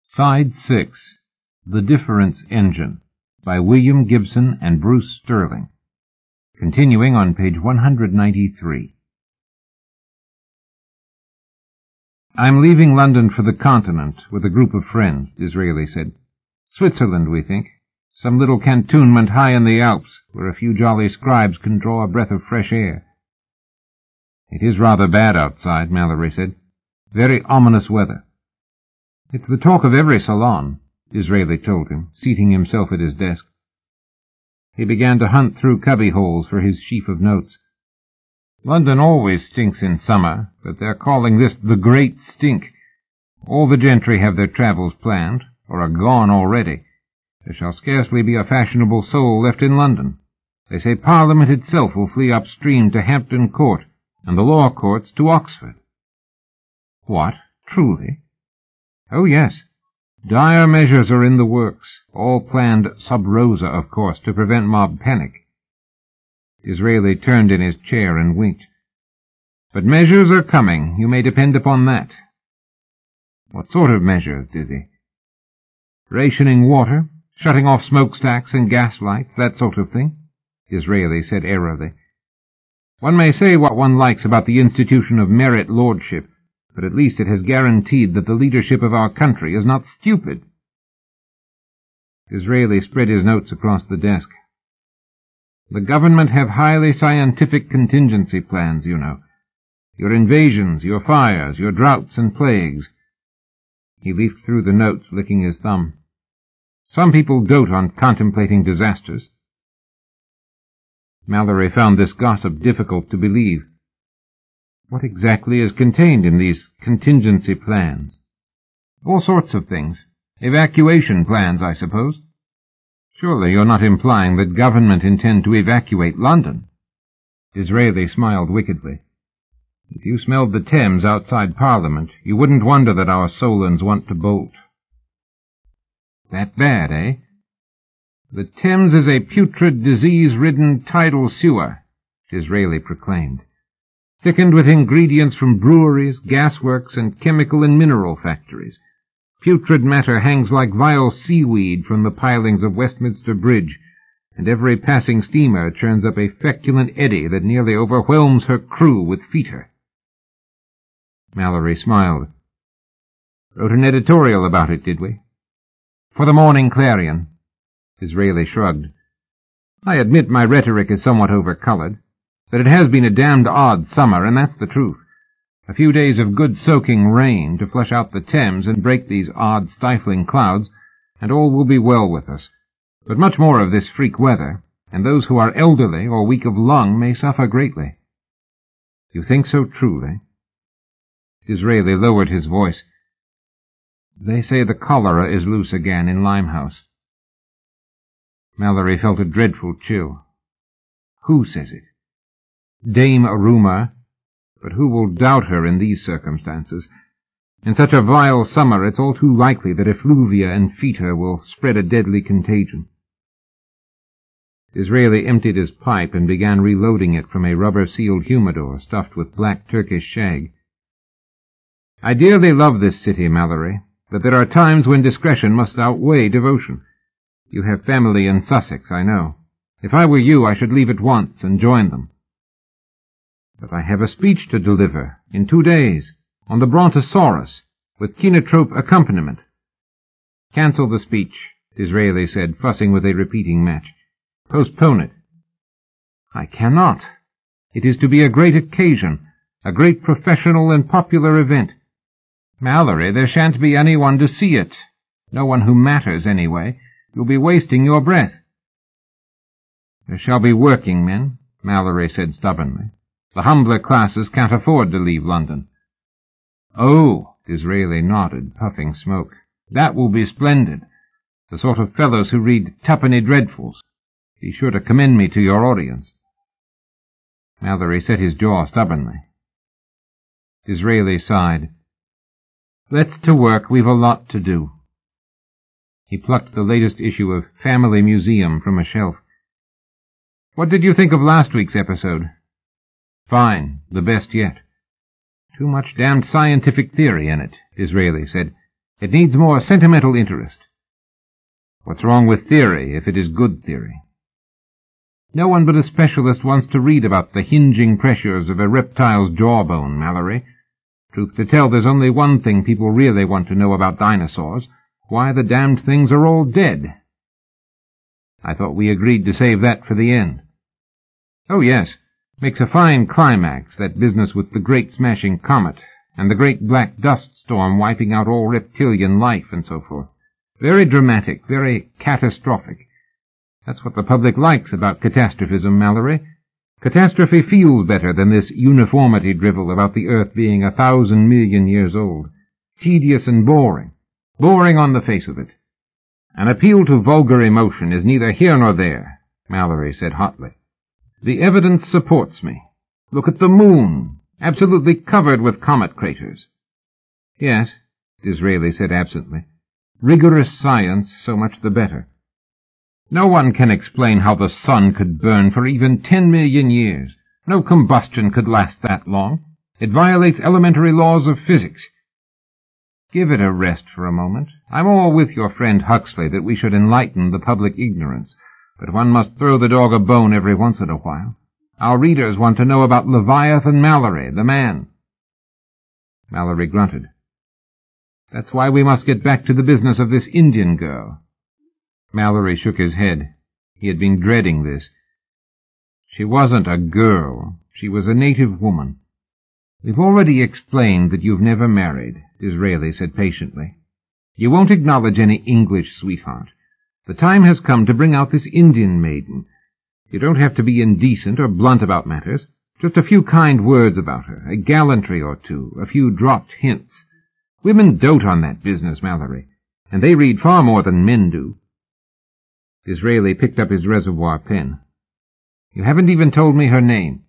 Side 6, The Difference Engine, by William Gibson and Bruce Sterling. Continuing on page 193. I'm leaving London for the continent with a group of friends, Disraeli said. Switzerland, we think. Some little cantonment high in the Alps, where a few jolly scribes can draw a breath of fresh air. It is rather bad outside, Mallory said. Very ominous weather. It's the talk of every salon, Disraeli told him, seating himself at his desk. He began to hunt through cubby-holes for his sheaf of notes. London always stinks in summer, but they're calling this the Great Stink. All the gentry have their travels planned, or are gone already. There shall scarcely be a fashionable soul left in London. They say Parliament itself will flee upstream to Hampton Court, and the law courts to Oxford. What? Truly? Oh, yes. Dire measures are in the works, all planned sub rosa, of course, to prevent mob panic. Disraeli turned in his chair and winked. But measures are coming, you may depend upon that. What sort of measures, Dizzy? Rationing water, shutting off smokestacks and gas lights, that sort of thing, Disraeli said airily. One may say what one likes about the institution of merit lordship, but at least it has guaranteed that the leadership of our country is not stupid. Disraeli spread his notes across the desk. The government have highly scientific contingency plans, you know. Your invasions, your fires, your droughts and plagues. He leafed through the notes, licking his thumb. Some people dote on contemplating disasters. Mallory found this gossip difficult to believe. What exactly is contained in these contingency plans? All sorts of things. Evacuation plans, I suppose. Surely you're not implying that government intend to evacuate London? Disraeli smiled wickedly. If you smelled the Thames outside Parliament, you wouldn't wonder that our Solons want to bolt. That bad, eh? The Thames is a putrid, disease-ridden tidal sewer, Disraeli proclaimed, thickened with ingredients from breweries, gasworks, and chemical and mineral factories. Putrid matter hangs like vile seaweed from the pilings of Westminster Bridge, and every passing steamer churns up a feculent eddy that nearly overwhelms her crew with fetor. Mallory smiled. Wrote an editorial about it, did we? For the Morning Clarion. Disraeli shrugged. I admit my rhetoric is somewhat overcolored, but it has been a damned odd summer, and that's the truth. A few days of good soaking rain to flush out the Thames and break these odd, stifling clouds, and all will be well with us. But much more of this freak weather, and those who are elderly or weak of lung may suffer greatly. You think so truly? Disraeli lowered his voice. They say the cholera is loose again in Limehouse. Mallory felt a dreadful chill. Who says it? Dame Aruma, but who will doubt her in these circumstances? In such a vile summer it's all too likely that effluvia and fetor will spread a deadly contagion. Disraeli emptied his pipe and began reloading it from a rubber-sealed humidor stuffed with black Turkish shag. I dearly love this city, Mallory, but there are times when discretion must outweigh devotion. You have family in Sussex, I know. If I were you, I should leave at once and join them. But I have a speech to deliver, in 2 days, on the Brontosaurus, with kinotrope accompaniment. Cancel the speech, Disraeli said, fussing with a repeating match. Postpone it. I cannot. It is to be a great occasion, a great professional and popular event. Mallory, there shan't be anyone to see it. No one who matters, anyway. You'll be wasting your breath. There shall be working men, Mallory said stubbornly. The humbler classes can't afford to leave London. Oh, Disraeli nodded, puffing smoke. That will be splendid. The sort of fellows who read twopenny dreadfuls. Be sure to commend me to your audience. Mallory set his jaw stubbornly. Disraeli sighed. Let's to work, we've a lot to do. He plucked the latest issue of Family Museum from a shelf. What did you think of last week's episode? Fine, the best yet. Too much damned scientific theory in it, Disraeli said. It needs more sentimental interest. What's wrong with theory, if it is good theory? No one but a specialist wants to read about the hinging pressures of a reptile's jawbone, Mallory. Truth to tell, there's only one thing people really want to know about dinosaurs: why the damned things are all dead. I thought we agreed to save that for the end. Oh, yes. Makes a fine climax, that business with the great smashing comet, and the great black dust storm wiping out all reptilian life, and so forth. Very dramatic, very catastrophic. That's what the public likes about catastrophism, Mallory. Catastrophe feels better than this uniformity drivel about the Earth being 1,000 million years old. Tedious and boring. Boring on the face of it. An appeal to vulgar emotion is neither here nor there, Mallory said hotly. The evidence supports me. Look at the moon, absolutely covered with comet craters. Yes, Disraeli said absently. Rigorous science, so much the better. No one can explain how the sun could burn for even 10 million years. No combustion could last that long. It violates elementary laws of physics. Give it a rest for a moment. I'm all with your friend Huxley that we should enlighten the public ignorance, but one must throw the dog a bone every once in a while. Our readers want to know about Leviathan Mallory, the man. Mallory grunted. That's why we must get back to the business of this Indian girl. Mallory shook his head. He had been dreading this. She wasn't a girl. She was a native woman. We've already explained that you've never married, Disraeli said patiently. You won't acknowledge any English sweetheart. The time has come to bring out this Indian maiden. You don't have to be indecent or blunt about matters. Just a few kind words about her, a gallantry or two, a few dropped hints. Women dote on that business, Mallory, and they read far more than men do. Disraeli picked up his reservoir pen. You haven't even told me her name.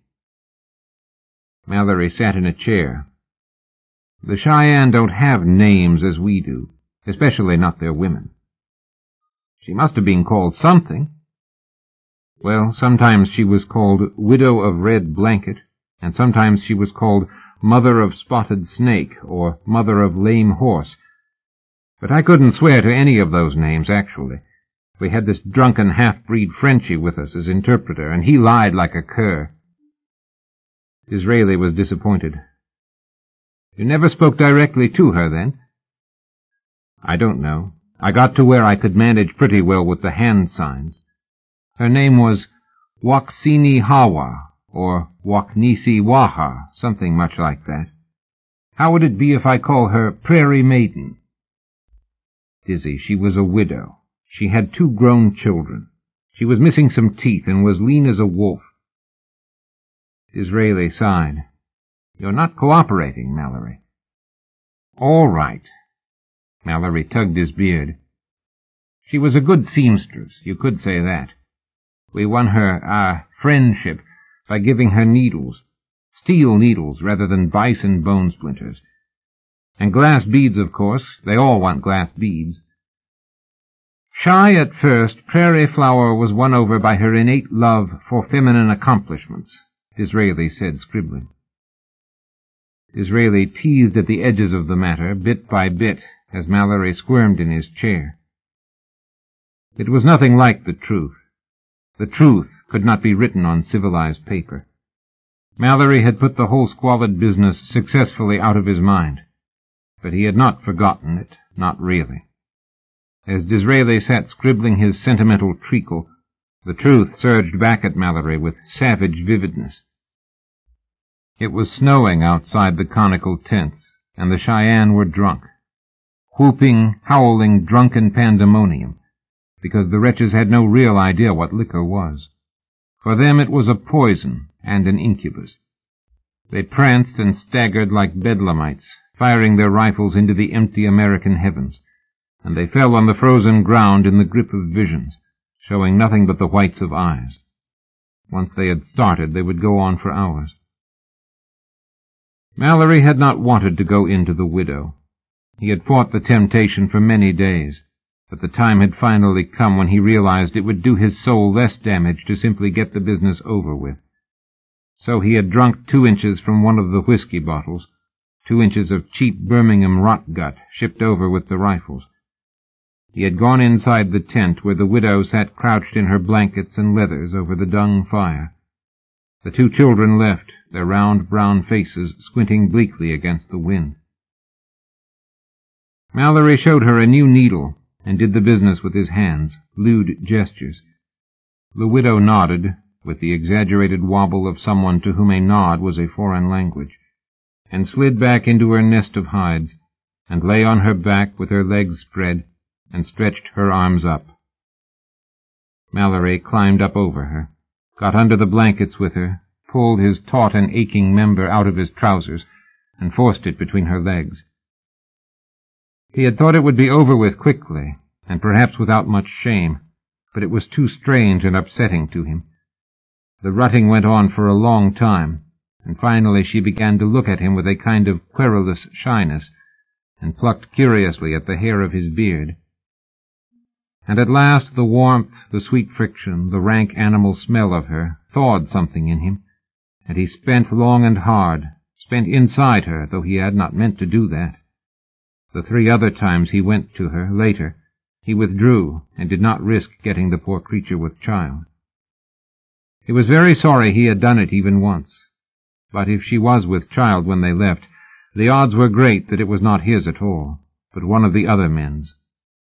Mallory sat in a chair. The Cheyenne don't have names as we do, especially not their women. She must have been called something. Well, sometimes she was called Widow of Red Blanket, and sometimes she was called Mother of Spotted Snake, or Mother of Lame Horse. But I couldn't swear to any of those names, actually. We had this drunken half-breed Frenchie with us as interpreter, and he lied like a cur. Disraeli was disappointed. You never spoke directly to her, then? I don't know. I got to where I could manage pretty well with the hand signs. Her name was Waksini Hawa, or Waknisi Waha, something much like that. How would it be if I call her Prairie Maiden? Dizzy, she was a widow. She had 2 grown children. She was missing some teeth and was lean as a wolf. Disraeli sighed. You're not cooperating, Mallory. All right. Mallory tugged his beard. She was a good seamstress, you could say that. We won her, friendship by giving her needles, steel needles rather than bison bone splinters. And glass beads, of course. They all want glass beads. Shy at first, Prairie Flower was won over by her innate love for feminine accomplishments, Disraeli said, scribbling. Disraeli teased at the edges of the matter, bit by bit, as Mallory squirmed in his chair. It was nothing like the truth. The truth could not be written on civilized paper. Mallory had put the whole squalid business successfully out of his mind, but he had not forgotten it, not really. As Disraeli sat scribbling his sentimental treacle, the truth surged back at Mallory with savage vividness. It was snowing outside the conical tents, and the Cheyenne were drunk. Whooping, howling, drunken pandemonium, because the wretches had no real idea what liquor was. For them it was a poison and an incubus. They pranced and staggered like bedlamites, firing their rifles into the empty American heavens, and they fell on the frozen ground in the grip of visions, showing nothing but the whites of eyes. Once they had started, they would go on for hours. Mallory had not wanted to go into the widow. He had fought the temptation for many days, but the time had finally come when he realized it would do his soul less damage to simply get the business over with. So he had drunk 2 inches from one of the whiskey bottles, 2 inches of cheap Birmingham rot gut shipped over with the rifles. He had gone inside the tent where the widow sat crouched in her blankets and leathers over the dung fire. The 2 children left, their round brown faces squinting bleakly against the wind. Mallory showed her a new needle and did the business with his hands, lewd gestures. The widow nodded, with the exaggerated wobble of someone to whom a nod was a foreign language, and slid back into her nest of hides, and lay on her back with her legs spread, and stretched her arms up. Mallory climbed up over her, got under the blankets with her, pulled his taut and aching member out of his trousers, and forced it between her legs. He had thought it would be over with quickly, and perhaps without much shame, but it was too strange and upsetting to him. The rutting went on for a long time, and finally she began to look at him with a kind of querulous shyness, and plucked curiously at the hair of his beard. And at last the warmth, the sweet friction, the rank animal smell of her thawed something in him, and he spent long and hard, spent inside her, though he had not meant to do that. The 3 other times he went to her, later, he withdrew and did not risk getting the poor creature with child. He was very sorry he had done it even once, but if she was with child when they left, the odds were great that it was not his at all, but one of the other men's.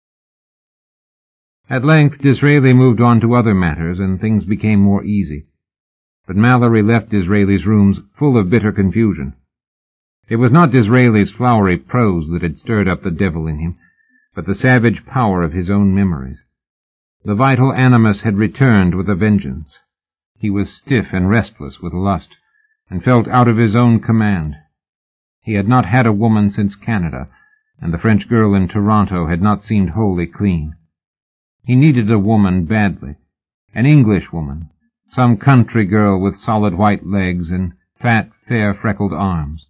At length Disraeli moved on to other matters, and things became more easy. But Mallory left Disraeli's rooms full of bitter confusion. It was not Disraeli's flowery prose that had stirred up the devil in him, but the savage power of his own memories. The vital animus had returned with a vengeance. He was stiff and restless with lust, and felt out of his own command. He had not had a woman since Canada, and the French girl in Toronto had not seemed wholly clean. He needed a woman badly, an English woman, some country girl with solid white legs and fat, fair, freckled arms.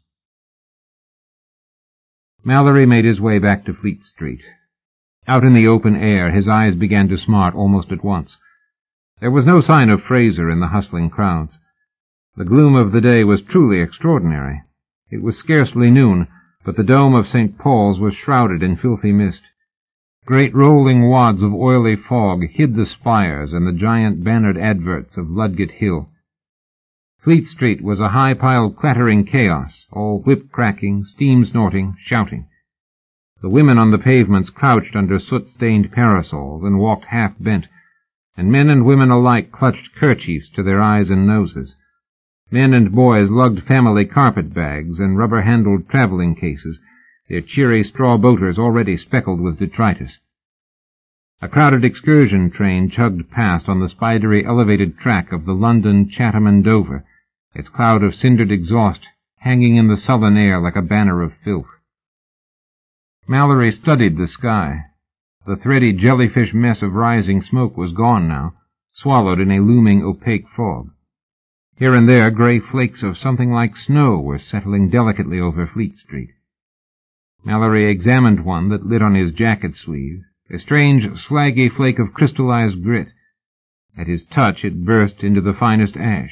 Mallory made his way back to Fleet Street. Out in the open air, his eyes began to smart almost at once. There was no sign of Fraser in the hustling crowds. The gloom of the day was truly extraordinary. It was scarcely noon, but the dome of St. Paul's was shrouded in filthy mist. Great rolling wads of oily fog hid the spires and the giant bannered adverts of Ludgate Hill. Fleet Street was a high-piled clattering chaos, all whip-cracking, steam-snorting, shouting. The women on the pavements crouched under soot-stained parasols and walked half-bent, and men and women alike clutched kerchiefs to their eyes and noses. Men and boys lugged family carpet-bags and rubber-handled traveling cases, their cheery straw boaters already speckled with detritus. A crowded excursion train chugged past on the spidery elevated track of the London, Chatham and Dover, its cloud of cindered exhaust hanging in the sullen air like a banner of filth. Mallory studied the sky. The thready jellyfish mess of rising smoke was gone now, swallowed in a looming opaque fog. Here and there gray flakes of something like snow were settling delicately over Fleet Street. Mallory examined one that lit on his jacket sleeve, a strange, slaggy flake of crystallized grit. At his touch it burst into the finest ash.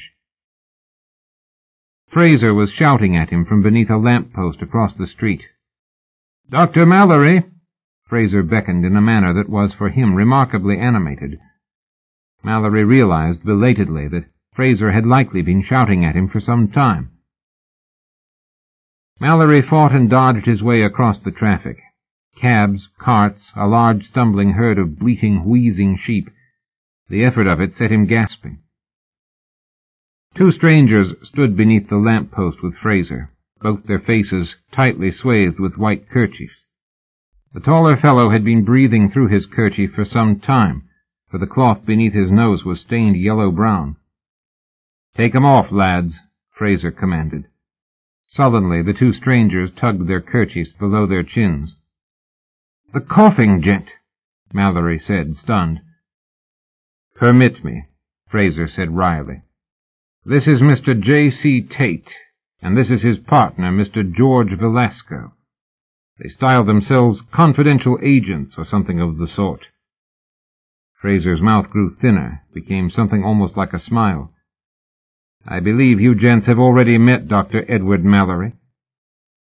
Fraser was shouting at him from beneath a lamp-post across the street. "Dr. Mallory!" Fraser beckoned in a manner that was, for him, remarkably animated. Mallory realized belatedly that Fraser had likely been shouting at him for some time. Mallory fought and dodged his way across the traffic. Cabs, carts, a large stumbling herd of bleating, wheezing sheep. The effort of it set him gasping. 2 strangers stood beneath the lamp-post with Fraser, both their faces tightly swathed with white kerchiefs. The taller fellow had been breathing through his kerchief for some time, for the cloth beneath his nose was stained yellow-brown. "Take 'em off, lads," Fraser commanded. Sullenly, the 2 strangers tugged their kerchiefs below their chins. "The coughing gent," Mallory said, stunned. "Permit me," Fraser said wryly. "This is Mr. J.C. Tate, and this is his partner, Mr. George Velasco. They style themselves confidential agents or something of the sort." Fraser's mouth grew thinner, became something almost like a smile. "I believe you gents have already met Dr. Edward Mallory."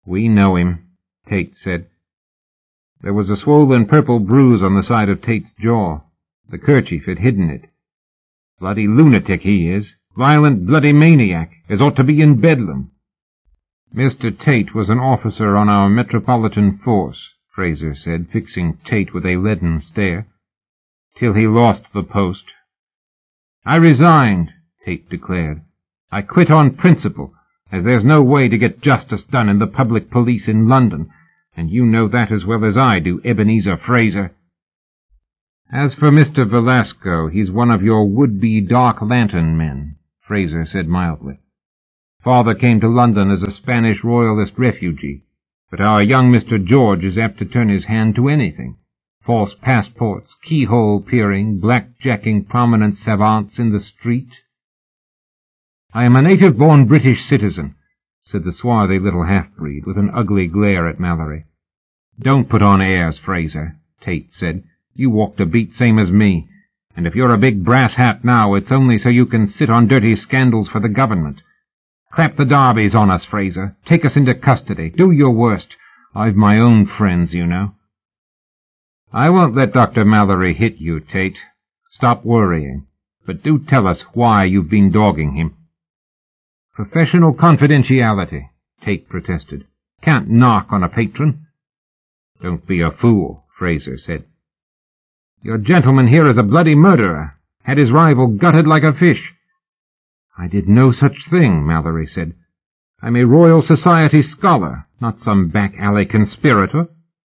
We know him, Tate said. There was a swollen purple bruise on the side of Tate's jaw. The kerchief had hidden it. Bloody lunatic he is. Violent bloody maniac, as ought to be in Bedlam. Mr. Tate was an officer on our Metropolitan Force, Fraser said, fixing Tate with a leaden stare, till he lost the post. I resigned, Tate declared. I quit on principle, as there's no way to get justice done in the public police in London, and you know that as well as I do, Ebenezer Fraser. As for Mr. Velasco, he's one of your would-be Dark Lantern men, Fraser said mildly. Father came to London as a Spanish royalist refugee, but our young Mr. George is apt to turn his hand to anything. False passports, keyhole peering, blackjacking prominent savants in the street. I am a native-born British citizen, said the swarthy little half-breed, with an ugly glare at Mallory. Don't put on airs, Fraser, Tate said. You walked a beat same as me, and if you're a big brass hat now, it's only so you can sit on dirty scandals for the government. Clap the darbies on us, Fraser. Take us into custody. Do your worst. I've my own friends, you know. I won't let Dr. Mallory hit you, Tate. Stop worrying. But do tell us why you've been dogging him. Professional confidentiality, Tate protested. Can't knock on a patron. Don't be a fool, Fraser said. Your gentleman here is a bloody murderer. Had his rival gutted like a fish. I did no such thing, Mallory said. I'm a Royal Society scholar, not some back-alley conspirator.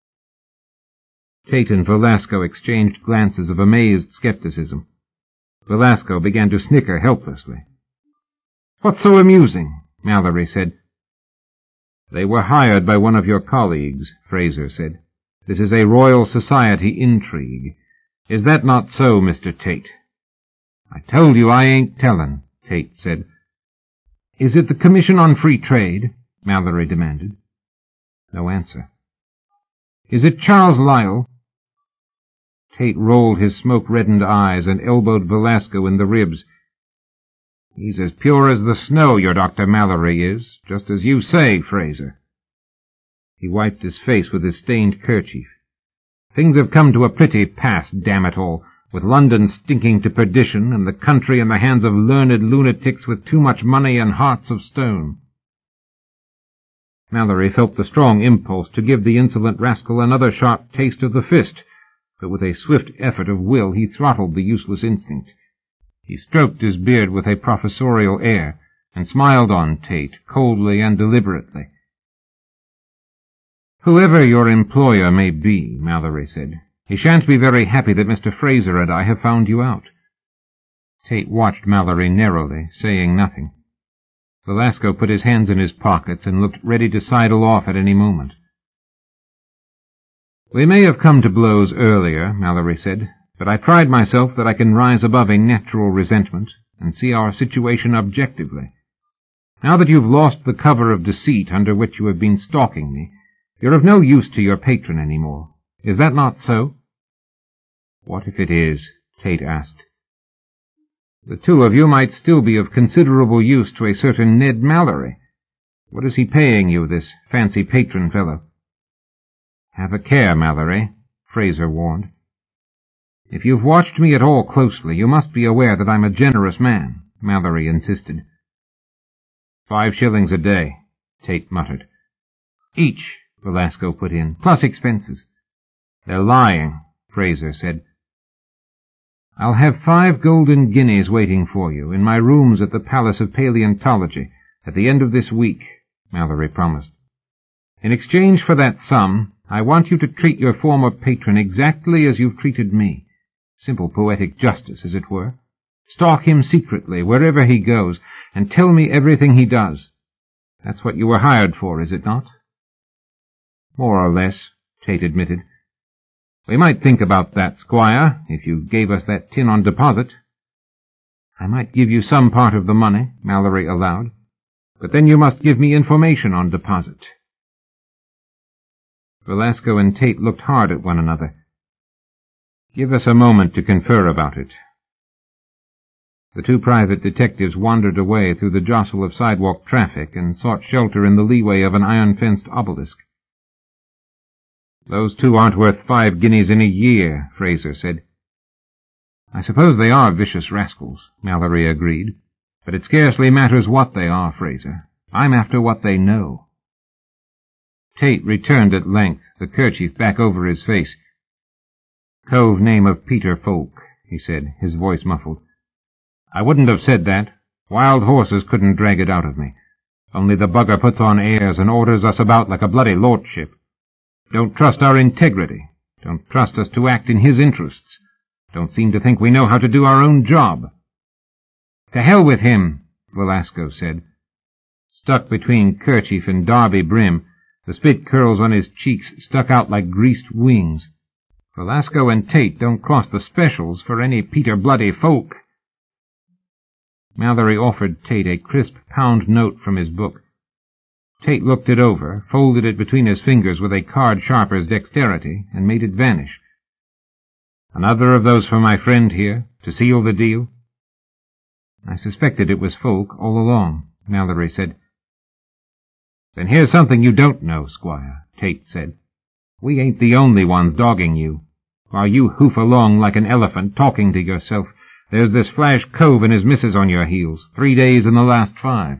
Tate and Velasco exchanged glances of amazed skepticism. Velasco began to snicker helplessly. What's so amusing? Mallory said. They were hired by one of your colleagues, Fraser said. This is a Royal Society intrigue. Is that not so, Mr. Tate? I told you I ain't tellin', Tate said. Is it the Commission on Free Trade? Mallory demanded. No answer. Is it Charles Lyell? Tate rolled his smoke-reddened eyes and elbowed Velasco in the ribs. He's as pure as the snow, your Dr. Mallory is, just as you say, Fraser. He wiped his face with his stained kerchief. Things have come to a pretty pass, damn it all, with London stinking to perdition and the country in the hands of learned lunatics with too much money and hearts of stone. Mallory felt the strong impulse to give the insolent rascal another sharp taste of the fist, but with a swift effort of will he throttled the useless instinct. He stroked his beard with a professorial air, and smiled on Tate, coldly and deliberately. Whoever your employer may be, Mallory said, he shan't be very happy that Mr. Fraser and I have found you out. Tate watched Mallory narrowly, saying nothing. Velasco put his hands in his pockets and looked ready to sidle off at any moment. We may have come to blows earlier, Mallory said, but I pride myself that I can rise above a natural resentment and see our situation objectively. Now that you've lost the cover of deceit under which you have been stalking me, you're of no use to your patron any more. Is that not so? What if it is? Tate asked. The two of you might still be of considerable use to a certain Ned Mallory. What is he paying you, this fancy patron fellow? Have a care, Mallory, Fraser warned. If you've watched me at all closely, you must be aware that I'm a generous man, Mallory insisted. 5 shillings a day, Tate muttered. Each, Velasco put in, plus expenses. They're lying, Fraser said. I'll have 5 golden guineas waiting for you in my rooms at the Palace of Paleontology at the end of this week, Mallory promised. In exchange for that sum, I want you to treat your former patron exactly as you've treated me. Simple poetic justice, as it were. Stalk him secretly wherever he goes, and tell me everything he does. That's what you were hired for, is it not? More or less, Tate admitted. We might think about that, Squire, if you gave us that tin on deposit. I might give you some part of the money, Mallory allowed, but then you must give me information on deposit. Velasco and Tate looked hard at one another. Give us a moment to confer about it. The two private detectives wandered away through the jostle of sidewalk traffic and sought shelter in the leeway of an iron-fenced obelisk. "Those two aren't worth 5 guineas in a year," Fraser said. "I suppose they are vicious rascals," Mallory agreed, "but it scarcely matters what they are, Fraser. I'm after what they know." Tate returned at length, the kerchief back over his face. "Cove name of Peter Folk," he said, his voice muffled. "I wouldn't have said that. Wild horses couldn't drag it out of me. Only the bugger puts on airs and orders us about like a bloody lordship. Don't trust our integrity. Don't trust us to act in his interests. Don't seem to think we know how to do our own job." "To hell with him," Velasco said. Stuck between kerchief and derby brim, the spit curls on his cheeks stuck out like greased wings. "Velasco and Tate don't cross the specials for any Peter Bloody Folk." Mallory offered Tate a crisp pound note from his book. Tate looked it over, folded it between his fingers with a card-sharper's dexterity, and made it vanish. "Another of those for my friend here, to seal the deal?" "I suspected it was Folk all along," Mallory said. "Then here's something you don't know, Squire," Tate said. "We ain't the only ones dogging you. While you hoof along like an elephant, talking to yourself, there's this Flash Cove and his missus on your heels, 3 days in the last 5.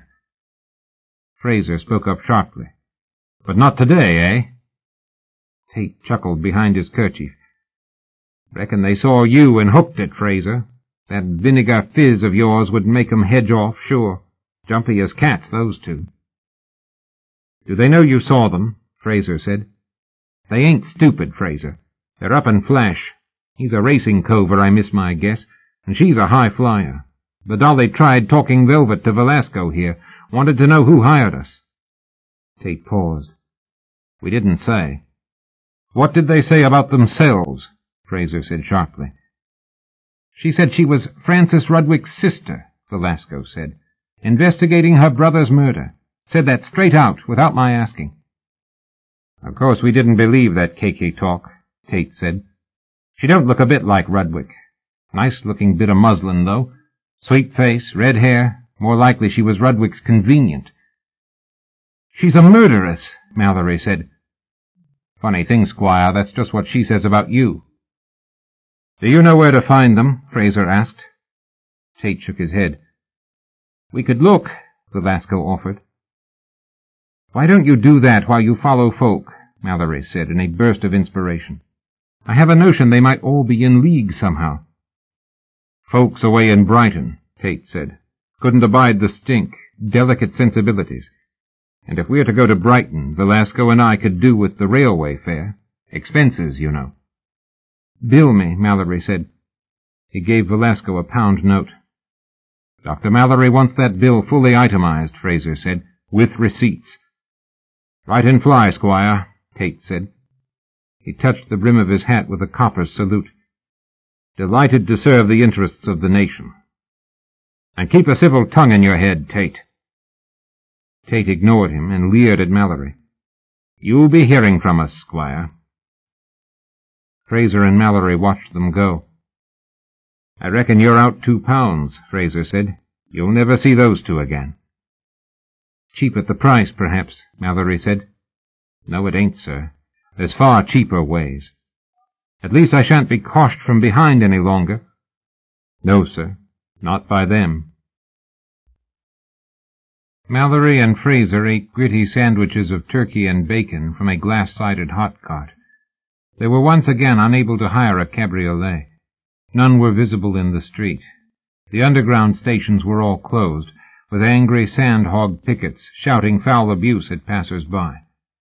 Fraser spoke up sharply. "But not today, eh?" Tate chuckled behind his kerchief. "Reckon they saw you and hooked it, Fraser. That vinegar fizz of yours would make 'em hedge off, sure. Jumpy as cats, those two." "Do they know you saw them?" Fraser said. "They ain't stupid, Fraser. They're up in Flash. He's a racing cover, I miss my guess, and she's a high flyer. The dolly tried talking velvet to Velasco here, wanted to know who hired us." Tate paused. "We didn't say." "What did they say about themselves?" Fraser said sharply. "She said she was Francis Rudwick's sister," Velasco said, "investigating her brother's murder. Said that straight out, without my asking." "Of course we didn't believe that cakey talk," Tate said. "She don't look a bit like Rudwick. Nice-looking bit of muslin, though. Sweet face, red hair. More likely she was Rudwick's convenient." "She's a murderess," Mallory said. "Funny thing, Squire, that's just what she says about you." "Do you know where to find them?" Fraser asked. Tate shook his head. "We could look," Velasco offered. "Why don't you do that while you follow Folk?" Mallory said in a burst of inspiration. "I have a notion they might all be in league somehow." "Folk's away in Brighton," Tate said. "Couldn't abide the stink. Delicate sensibilities. And if we're to go to Brighton, Velasco and I could do with the railway fare. Expenses, you know." "Bill me," Mallory said. He gave Velasco a pound note. "Dr. Mallory wants that bill fully itemized," Fraser said, "with receipts." "Right and fly, Squire," Tate said. He touched the brim of his hat with a copper's salute. "Delighted to serve the interests of the nation. And keep a civil tongue in your head, Tate." Tate ignored him and leered at Mallory. "You'll be hearing from us, Squire." Fraser and Mallory watched them go. "I reckon you're out £2, Fraser said. "You'll never see those two again." "Cheap at the price, perhaps," Mallory said. "No, it ain't, sir. There's far cheaper ways. At least I shan't be coshed from behind any longer." "No, sir. Not by them." Mallory and Fraser ate gritty sandwiches of turkey and bacon from a glass-sided hot cart. They were once again unable to hire a cabriolet. None were visible in the street. The underground stations were all closed, with angry sand-hog pickets shouting foul abuse at passers-by.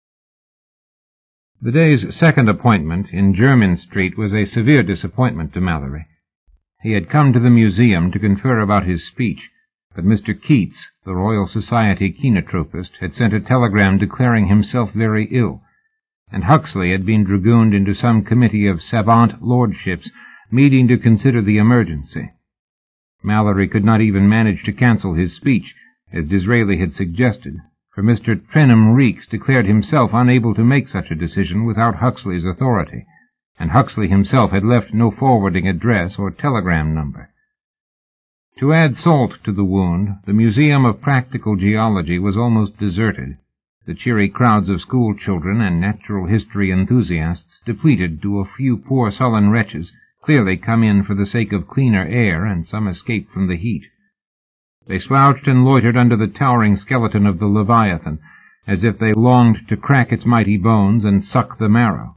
The day's second appointment in Jermyn Street was a severe disappointment to Mallory. He had come to the museum to confer about his speech, but Mr. Keats, the Royal Society kinetropist, had sent a telegram declaring himself very ill, and Huxley had been dragooned into some committee of savant lordships meeting to consider the emergency. Mallory could not even manage to cancel his speech, as Disraeli had suggested, for Mr. Trenham Reeks declared himself unable to make such a decision without Huxley's authority, and Huxley himself had left no forwarding address or telegram number. To add salt to the wound, the Museum of Practical Geology was almost deserted, the cheery crowds of school children and natural history enthusiasts depleted to a few poor sullen wretches, clearly come in for the sake of cleaner air and some escape from the heat. They slouched and loitered under the towering skeleton of the Leviathan, as if they longed to crack its mighty bones and suck the marrow.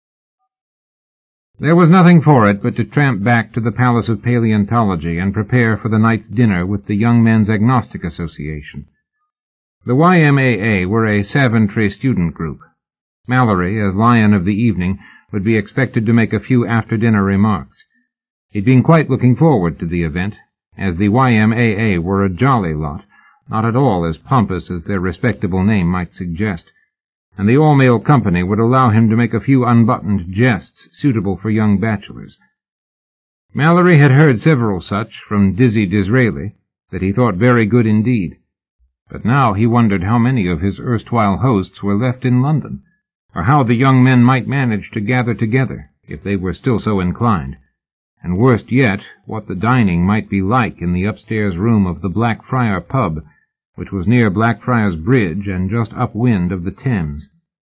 There was nothing for it but to tramp back to the Palace of Paleontology and prepare for the night's dinner with the Young Men's Agnostic Association. The YMAA were a Saventry student group. Mallory, as lion of the evening, would be expected to make a few after-dinner remarks. He'd been quite looking forward to the event, as the YMAA were a jolly lot, not at all as pompous as their respectable name might suggest, and the all-male company would allow him to make a few unbuttoned jests suitable for young bachelors. Mallory had heard several such from Dizzy Disraeli that he thought very good indeed, but now he wondered how many of his erstwhile hosts were left in London, or how the young men might manage to gather together, if they were still so inclined, and worst yet, what the dining might be like in the upstairs room of the Blackfriars pub, which was near Blackfriars Bridge and just upwind of the Thames.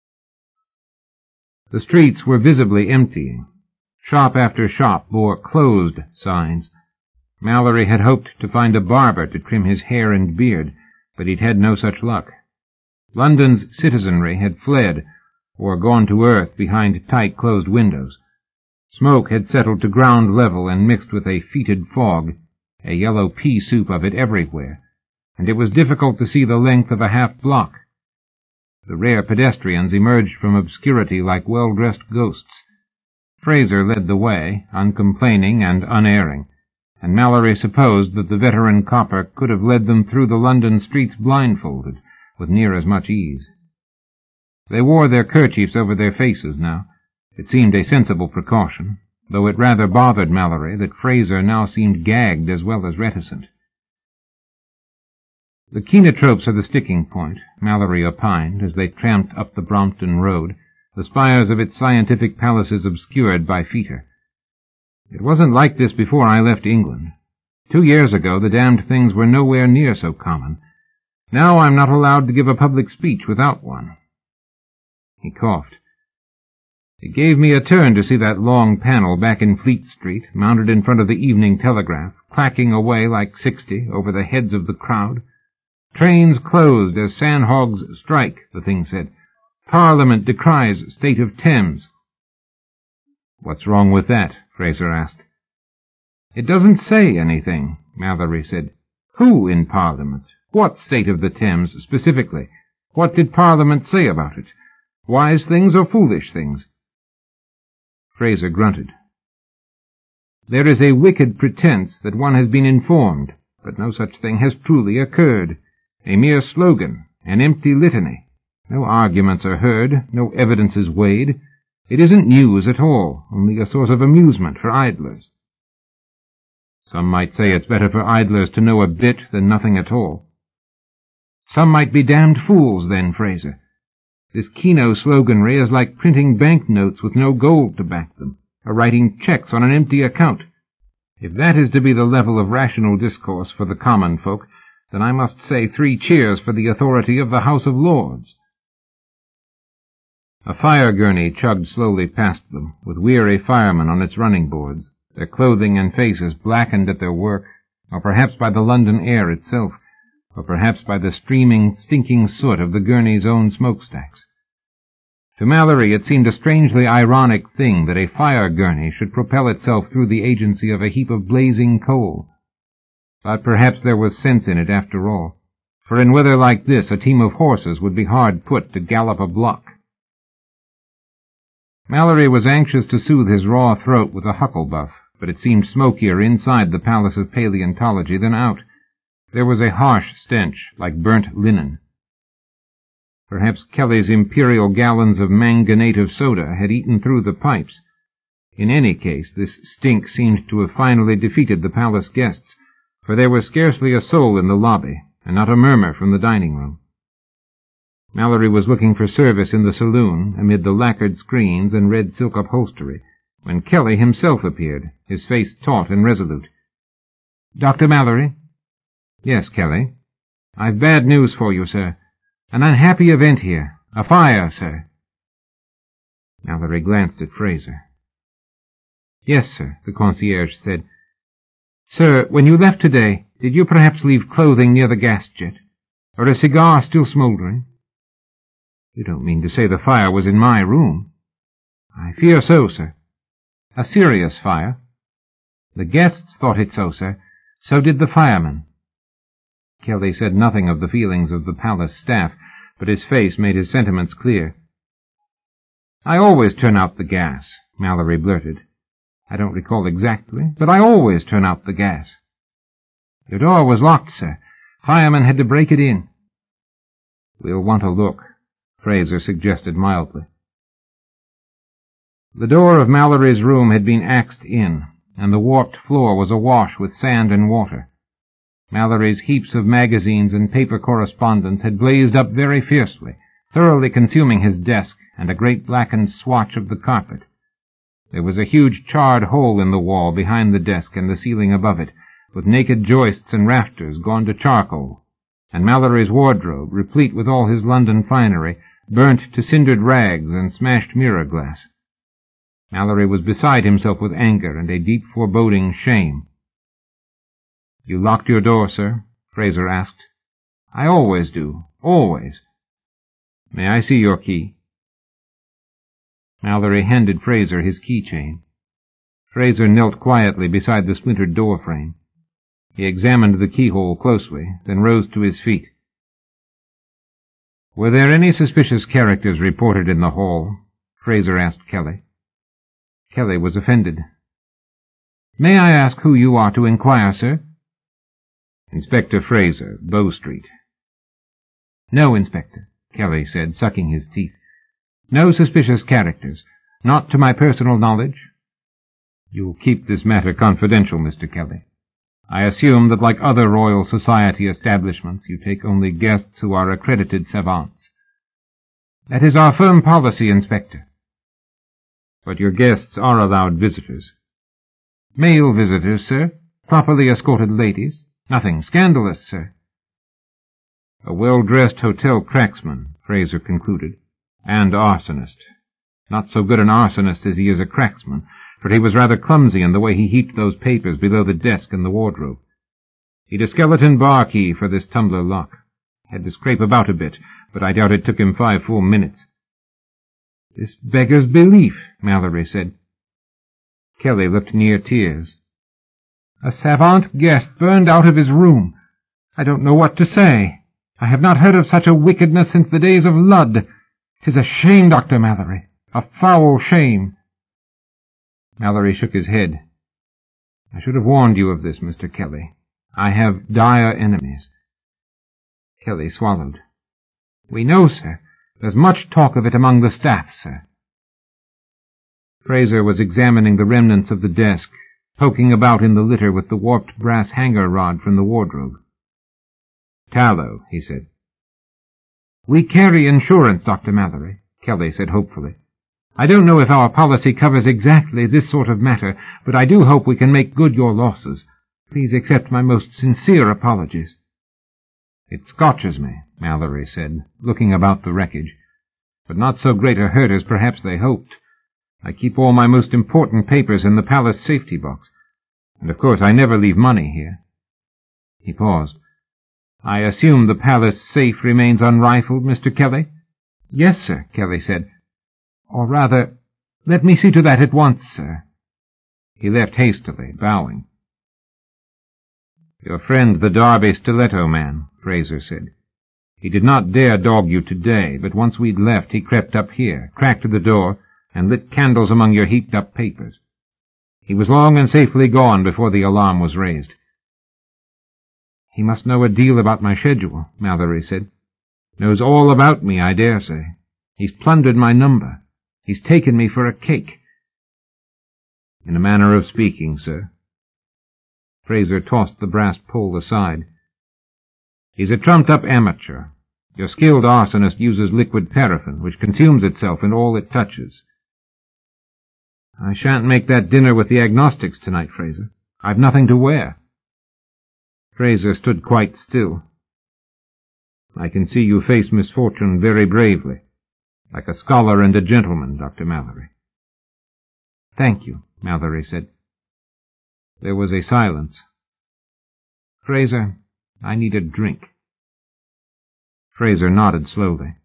The streets were visibly emptying. Shop after shop bore closed signs. Mallory had hoped to find a barber to trim his hair and beard, but he'd had no such luck. London's citizenry had fled, or gone to earth behind tight closed windows. Smoke had settled to ground level and mixed with a fetid fog, a yellow pea soup of it everywhere, and it was difficult to see the length of a half-block. The rare pedestrians emerged from obscurity like well-dressed ghosts. Fraser led the way, uncomplaining and unerring, and Mallory supposed that the veteran copper could have led them through the London streets blindfolded, with near as much ease. They wore their kerchiefs over their faces now. It seemed a sensible precaution, though it rather bothered Mallory that Fraser now seemed gagged as well as reticent. The kenotropes are the sticking point, Mallory opined, as they tramped up the Brompton Road, the spires of its scientific palaces obscured by fetor. It wasn't like this before I left England. 2 years ago the damned things were nowhere near so common. Now I'm not allowed to give a public speech without one. He coughed. It gave me a turn to see that long panel back in Fleet Street, mounted in front of the Evening Telegraph, clacking away like 60 over the heads of the crowd. Trains closed as sandhogs strike, the thing said. Parliament decries state of Thames. What's wrong with that? Fraser asked. It doesn't say anything, Mallory said. Who in Parliament? What state of the Thames specifically? What did Parliament say about it? Wise things or foolish things? Fraser grunted. There is a wicked pretense that one has been informed, but no such thing has truly occurred. A mere slogan, an empty litany. No arguments are heard, no evidence is weighed. It isn't news at all, only a source of amusement for idlers. Some might say it's better for idlers to know a bit than nothing at all. Some might be damned fools then, Fraser. This Keno sloganry is like printing banknotes with no gold to back them, or writing checks on an empty account. If that is to be the level of rational discourse for the common folk, then I must say 3 cheers for the authority of the House of Lords. A fire gurney chugged slowly past them, with weary firemen on its running boards, their clothing and faces blackened at their work, or perhaps by the London air itself, or perhaps by the streaming, stinking soot of the gurney's own smokestacks. To Mallory it seemed a strangely ironic thing that a fire gurney should propel itself through the agency of a heap of blazing coal. But perhaps there was sense in it after all, for in weather like this a team of horses would be hard put to gallop a block. Mallory was anxious to soothe his raw throat with a hucklebuff, but it seemed smokier inside the Palace of Paleontology than out. There was a harsh stench, like burnt linen. Perhaps Kelly's imperial gallons of manganate of soda had eaten through the pipes. In any case, this stink seemed to have finally defeated the palace guests, for there was scarcely a soul in the lobby, and not a murmur from the dining-room. Mallory was looking for service in the saloon, amid the lacquered screens and red silk upholstery, when Kelly himself appeared, his face taut and resolute. Dr. Mallory? Yes, Kelly. I've bad news for you, sir. An unhappy event here. A fire, sir. Mallory glanced at Fraser. Yes, sir, the concierge said. Sir, when you left today, did you perhaps leave clothing near the gas jet? Or a cigar still smouldering? You don't mean to say the fire was in my room? I fear so, sir. A serious fire. The guests thought it so, sir. So did the firemen. Kelly said nothing of the feelings of the palace staff, but his face made his sentiments clear. I always turn out the gas, Mallory blurted. I don't recall exactly, but I always turn out the gas. Your door was locked, sir. Firemen had to break it in. We'll want a look, Fraser suggested mildly. The door of Mallory's room had been axed in, and the warped floor was awash with sand and water. Mallory's heaps of magazines and paper correspondence had blazed up very fiercely, thoroughly consuming his desk and a great blackened swatch of the carpet. There was a huge charred hole in the wall behind the desk and the ceiling above it, with naked joists and rafters gone to charcoal, and Mallory's wardrobe, replete with all his London finery, burnt to cindered rags and smashed mirror glass. Mallory was beside himself with anger and a deep foreboding shame. You locked your door, sir? Fraser asked. I always do. Always. May I see your key? Mallory handed Fraser his keychain. Fraser knelt quietly beside the splintered door frame. He examined the keyhole closely, then rose to his feet. Were there any suspicious characters reported in the hall? Fraser asked Kelly. Kelly was offended. May I ask who you are to inquire, sir? Inspector Fraser, Bow Street. No, Inspector, Kelly said, sucking his teeth. No suspicious characters. Not to my personal knowledge. You'll keep this matter confidential, Mr. Kelly. I assume that like other Royal Society establishments, you take only guests who are accredited savants. That is our firm policy, Inspector. But your guests are allowed visitors. Male visitors, sir. Properly escorted ladies. Nothing scandalous, sir. A well-dressed hotel cracksman, Fraser concluded, and arsonist. Not so good an arsonist as he is a cracksman, for he was rather clumsy in the way he heaped those papers below the desk in the wardrobe. He'd a skeleton bar key for this tumbler lock. Had to scrape about a bit, but I doubt it took him 5 full minutes. This beggars belief, Mallory said. Kelly looked near tears. A savant guest burned out of his room. I don't know what to say. I have not heard of such a wickedness since the days of Ludd. 'Tis a shame, Dr. Mallory, a foul shame. Mallory shook his head. I should have warned you of this, Mr. Kelly. I have dire enemies. Kelly swallowed. We know, sir. There's much talk of it among the staff, sir. Fraser was examining the remnants of the desk, poking about in the litter with the warped brass hanger rod from the wardrobe. Tallow, he said. We carry insurance, Dr. Mallory, Kelly said hopefully. I don't know if our policy covers exactly this sort of matter, but I do hope we can make good your losses. Please accept my most sincere apologies. It scotches me, Mallory said, looking about the wreckage. But not so great a hurt as perhaps they hoped. I keep all my most important papers in the palace safety box, and of course I never leave money here. He paused. I assume the palace safe remains unrifled, Mr. Kelly? Yes, sir, Kelly said. Or rather, let me see to that at once, sir. He left hastily, bowing. Your friend, the Derby stiletto man, Fraser said. He did not dare dog you today, but once we'd left, he crept up here, cracked the door, and lit candles among your heaped-up papers. He was long and safely gone before the alarm was raised. He must know a deal about my schedule, Mallory said. Knows all about me, I dare say. He's plundered my number. He's taken me for a cake. In a manner of speaking, sir. Fraser tossed the brass pole aside. He's a trumped-up amateur. Your skilled arsonist uses liquid paraffin, which consumes itself in all it touches. I shan't make that dinner with the agnostics tonight, Fraser. I've nothing to wear. Fraser stood quite still. "I can see you face misfortune very bravely, like a scholar and a gentleman, Dr. Mallory." "Thank you," Mallory said. There was a silence. "Fraser, I need a drink." Fraser nodded slowly.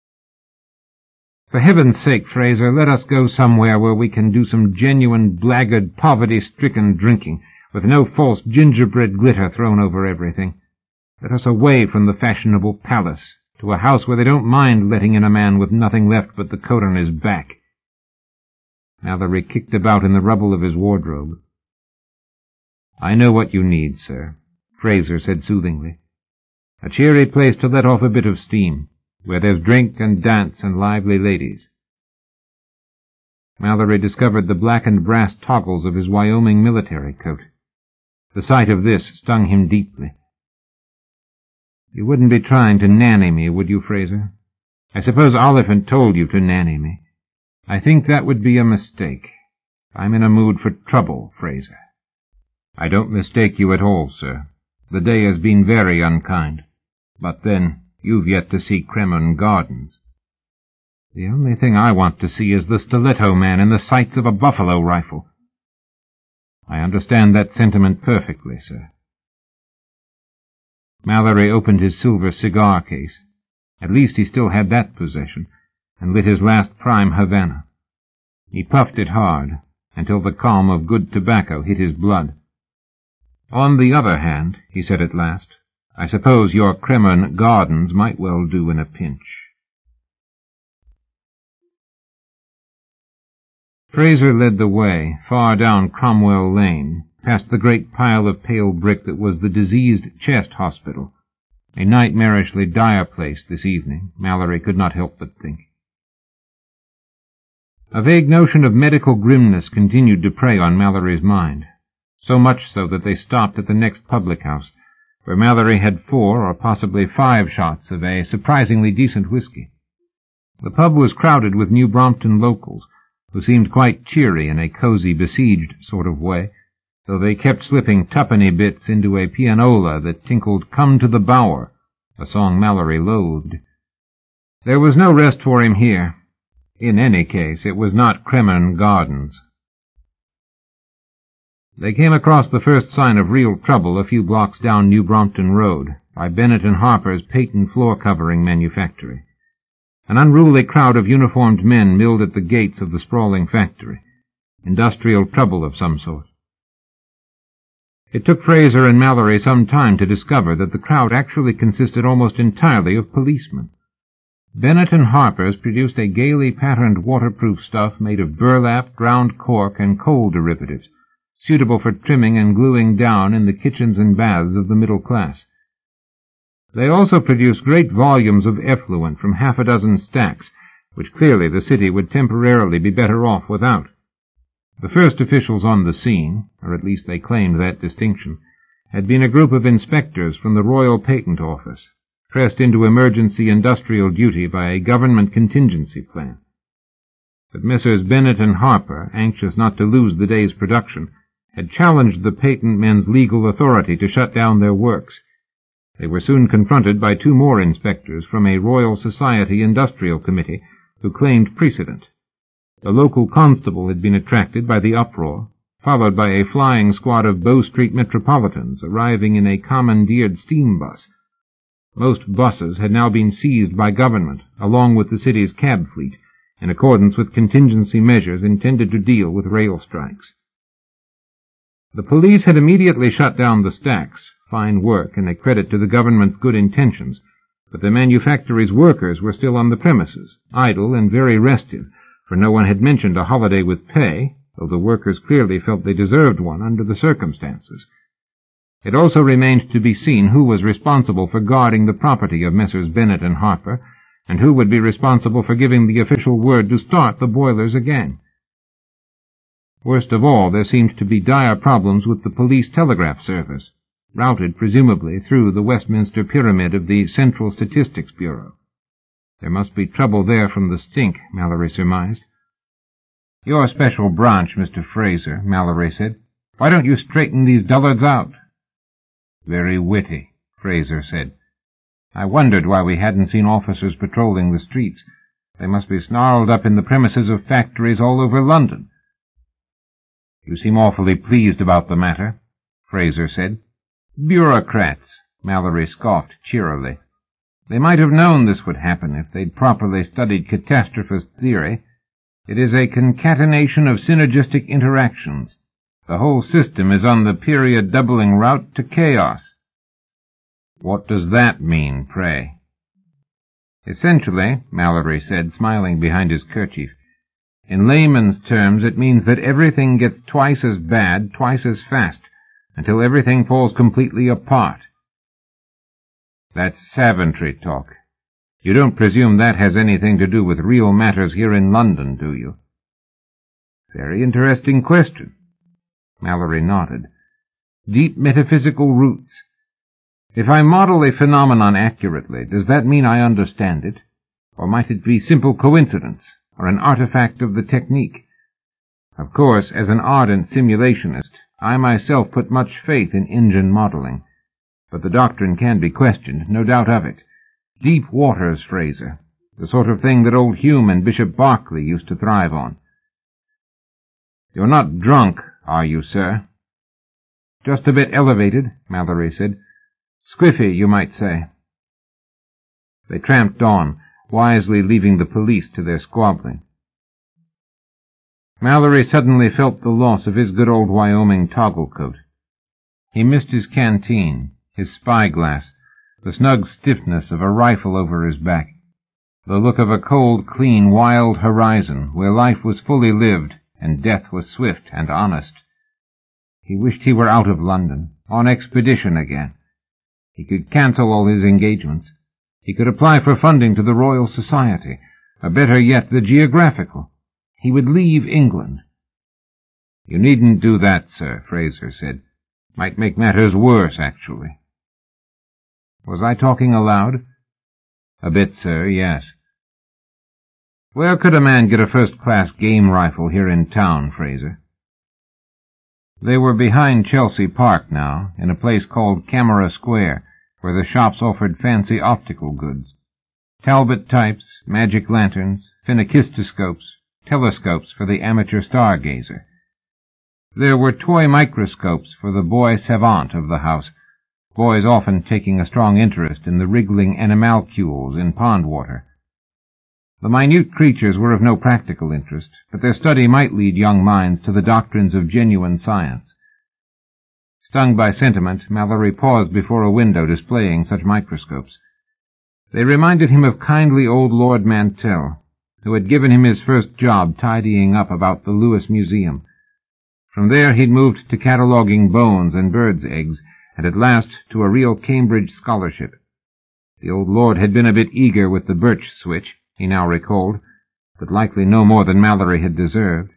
"For heaven's sake, Fraser, let us go somewhere where we can do some genuine, blackguard, poverty-stricken drinking, with no false gingerbread glitter thrown over everything. Let us away from the fashionable palace, to a house where they don't mind letting in a man with nothing left but the coat on his back." Mallory kicked about in the rubble of his wardrobe. "I know what you need, sir," Fraser said soothingly. "A cheery place to let off a bit of steam, where there's drink and dance and lively ladies." Mallory discovered the blackened brass toggles of his Wyoming military coat. The sight of this stung him deeply. "You wouldn't be trying to nanny me, would you, Fraser? I suppose Oliphant told you to nanny me. I think that would be a mistake. I'm in a mood for trouble, Fraser." "I don't mistake you at all, sir. The day has been very unkind. But then, you've yet to see Cremon Gardens." "The only thing I want to see is the stiletto man in the sights of a buffalo rifle." "I understand that sentiment perfectly, sir." Mallory opened his silver cigar case. At least he still had that possession, and lit his last prime Havana. He puffed it hard, until the calm of good tobacco hit his blood. "On the other hand," he said at last, "I suppose your Cremon Gardens might well do in a pinch." Fraser led the way, far down Cromwell Lane, past the great pile of pale brick that was the diseased chest hospital, a nightmarishly dire place this evening, Mallory could not help but think. A vague notion of medical grimness continued to prey on Mallory's mind, so much so that they stopped at the next public house, where Mallory had 4 or possibly 5 shots of a surprisingly decent whiskey. The pub was crowded with New Brompton locals, who seemed quite cheery in a cozy, besieged sort of way, though they kept slipping tuppenny bits into a pianola that tinkled "Come to the Bower," a song Mallory loathed. There was no rest for him here. In any case, it was not Cremon Gardens. They came across the first sign of real trouble a few blocks down New Brompton Road, by Bennett and Harper's patent floor-covering manufactory. An unruly crowd of uniformed men milled at the gates of the sprawling factory. Industrial trouble of some sort. It took Fraser and Mallory some time to discover that the crowd actually consisted almost entirely of policemen. Bennett and Harper's produced a gaily patterned waterproof stuff made of burlap, ground cork, and coal derivatives, suitable for trimming and gluing down in the kitchens and baths of the middle class. They also produced great volumes of effluent from 6 stacks, which clearly the city would temporarily be better off without. The first officials on the scene, or at least they claimed that distinction, had been a group of inspectors from the Royal Patent Office, pressed into emergency industrial duty by a government contingency plan. But Messrs. Bennett and Harper, anxious not to lose the day's production, had challenged the patent men's legal authority to shut down their works. They were soon confronted by 2 more inspectors from a Royal Society Industrial Committee who claimed precedent. The local constable had been attracted by the uproar, followed by a flying squad of Bow Street Metropolitans arriving in a commandeered steam bus. Most buses had now been seized by government, along with the city's cab fleet, in accordance with contingency measures intended to deal with rail strikes. The police had immediately shut down the stacks, fine work and a credit to the government's good intentions, but the manufactory's workers were still on the premises, idle and very restive, for no one had mentioned a holiday with pay, though the workers clearly felt they deserved one under the circumstances. It also remained to be seen who was responsible for guarding the property of Messrs. Bennett and Harper, and who would be responsible for giving the official word to start the boilers again. Worst of all, there seemed to be dire problems with the police telegraph service, routed presumably through the Westminster Pyramid of the Central Statistics Bureau. There must be trouble there from the stink, Mallory surmised. "Your special branch, Mr. Fraser," Mallory said. "Why don't you straighten these dullards out?" Very witty, Fraser said. I wondered why we hadn't seen officers patrolling the streets. They must be snarled up in the premises of factories all over London. You seem awfully pleased about the matter, Fraser said. Bureaucrats, Mallory scoffed cheerily. They might have known this would happen if they'd properly studied catastrophist theory. It is a concatenation of synergistic interactions. The whole system is on the period-doubling route to chaos. What does that mean, pray? Essentially, Mallory said, smiling behind his kerchief, in layman's terms it means that everything gets twice as bad, twice as fast, until everything falls completely apart. That's Savantry talk. You don't presume that has anything to do with real matters here in London, do you? Very interesting question. Mallory nodded. Deep metaphysical roots. If I model a phenomenon accurately, does that mean I understand it? Or might it be simple coincidence, or an artifact of the technique? Of course, as an ardent simulationist, I myself put much faith in engine modeling. But the doctrine can be questioned, no doubt of it. Deep waters, Fraser. The sort of thing that old Hume and Bishop Berkeley used to thrive on. You're not drunk, are you, sir? Just a bit elevated, Mallory said. Squiffy, you might say. They tramped on, wisely leaving the police to their squabbling. Mallory suddenly felt the loss of his good old Wyoming toggle coat. He missed his canteen, his spyglass, the snug stiffness of a rifle over his back, the look of a cold, clean, wild horizon where life was fully lived and death was swift and honest. He wished he were out of London, on expedition again. He could cancel all his engagements. He could apply for funding to the Royal Society, or better yet, the Geographical. He would leave England. You needn't do that, sir, Fraser said. Might make matters worse, actually. Was I talking aloud? A bit, sir, yes. Where could a man get a first-class game rifle here in town, Fraser? They were behind Chelsea Park now, in a place called Camera Square, where the shops offered fancy optical goods. Talbot types, magic lanterns, phenakistoscopes, telescopes for the amateur stargazer. There were toy microscopes for the boy savant of the house, boys often taking a strong interest in the wriggling animalcules in pond water. The minute creatures were of no practical interest, but their study might lead young minds to the doctrines of genuine science. Stung by sentiment, Mallory paused before a window displaying such microscopes. They reminded him of kindly old Lord Mantell, who had given him his first job tidying up about the Lewis Museum. From there he'd moved to cataloguing bones and birds' eggs, and at last to a real Cambridge scholarship. The old lord had been a bit eager with the birch switch, he now recalled, but likely no more than Mallory had deserved.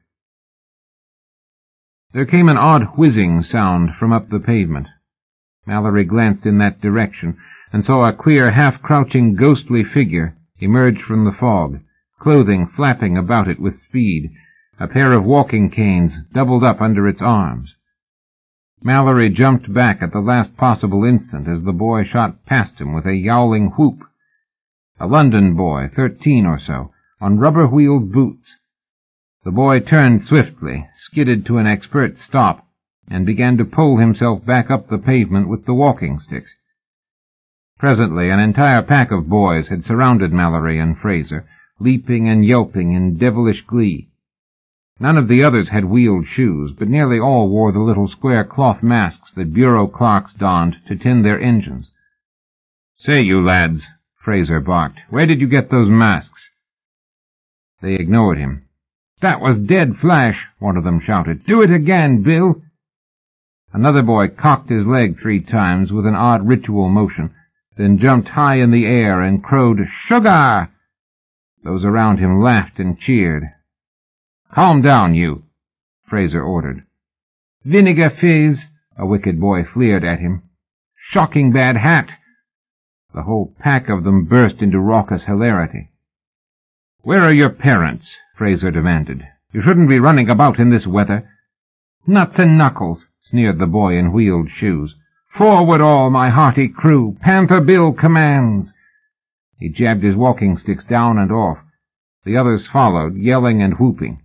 There came an odd whizzing sound from up the pavement. Mallory glanced in that direction and saw a queer, half-crouching, ghostly figure emerge from the fog, clothing flapping about it with speed, a pair of walking canes doubled up under its arms. Mallory jumped back at the last possible instant as the boy shot past him with a yowling whoop. A London boy, 13 or so, on rubber-wheeled boots. The boy turned swiftly, skidded to an expert stop, and began to pull himself back up the pavement with the walking sticks. Presently an entire pack of boys had surrounded Mallory and Fraser, leaping and yelping in devilish glee. None of the others had wheeled shoes, but nearly all wore the little square cloth masks that bureau clerks donned to tend their engines. "Say, you lads," Fraser barked, "where did you get those masks?" They ignored him. "That was dead flash," one of them shouted. "Do it again, Bill." Another boy cocked his leg 3 times with an odd ritual motion, then jumped high in the air and crowed, "Sugar!" Those around him laughed and cheered. "Calm down, you," Fraser ordered. "Vinegar fizz," a wicked boy fleered at him. "Shocking bad hat." The whole pack of them burst into raucous hilarity. "Where are your parents?" Fraser demanded. "You shouldn't be running about in this weather." "Nuts and knuckles," sneered the boy in wheeled shoes. Forward all, my hearty crew! Panther Bill commands! He jabbed his walking sticks down and off. The others followed, yelling and whooping.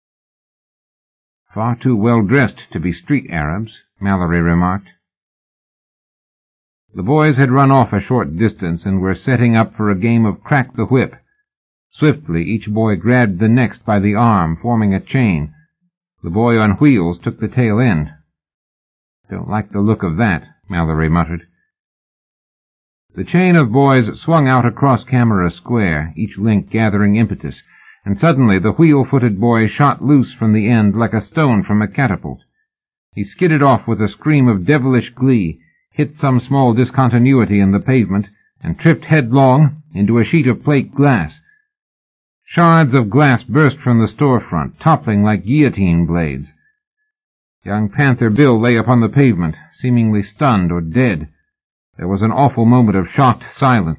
Far too well-dressed to be street Arabs, Mallory remarked. The boys had run off a short distance and were setting up for a game of crack the whip. Swiftly, each boy grabbed the next by the arm, forming a chain. The boy on wheels took the tail end. Don't like the look of that, Mallory muttered. The chain of boys swung out across Camera Square, each link gathering impetus, and suddenly the wheel-footed boy shot loose from the end like a stone from a catapult. He skidded off with a scream of devilish glee, hit some small discontinuity in the pavement, and tripped headlong into a sheet of plate glass. Shards of glass burst from the storefront, toppling like guillotine blades. Young Panther Bill lay upon the pavement, seemingly stunned or dead. There was an awful moment of shocked silence.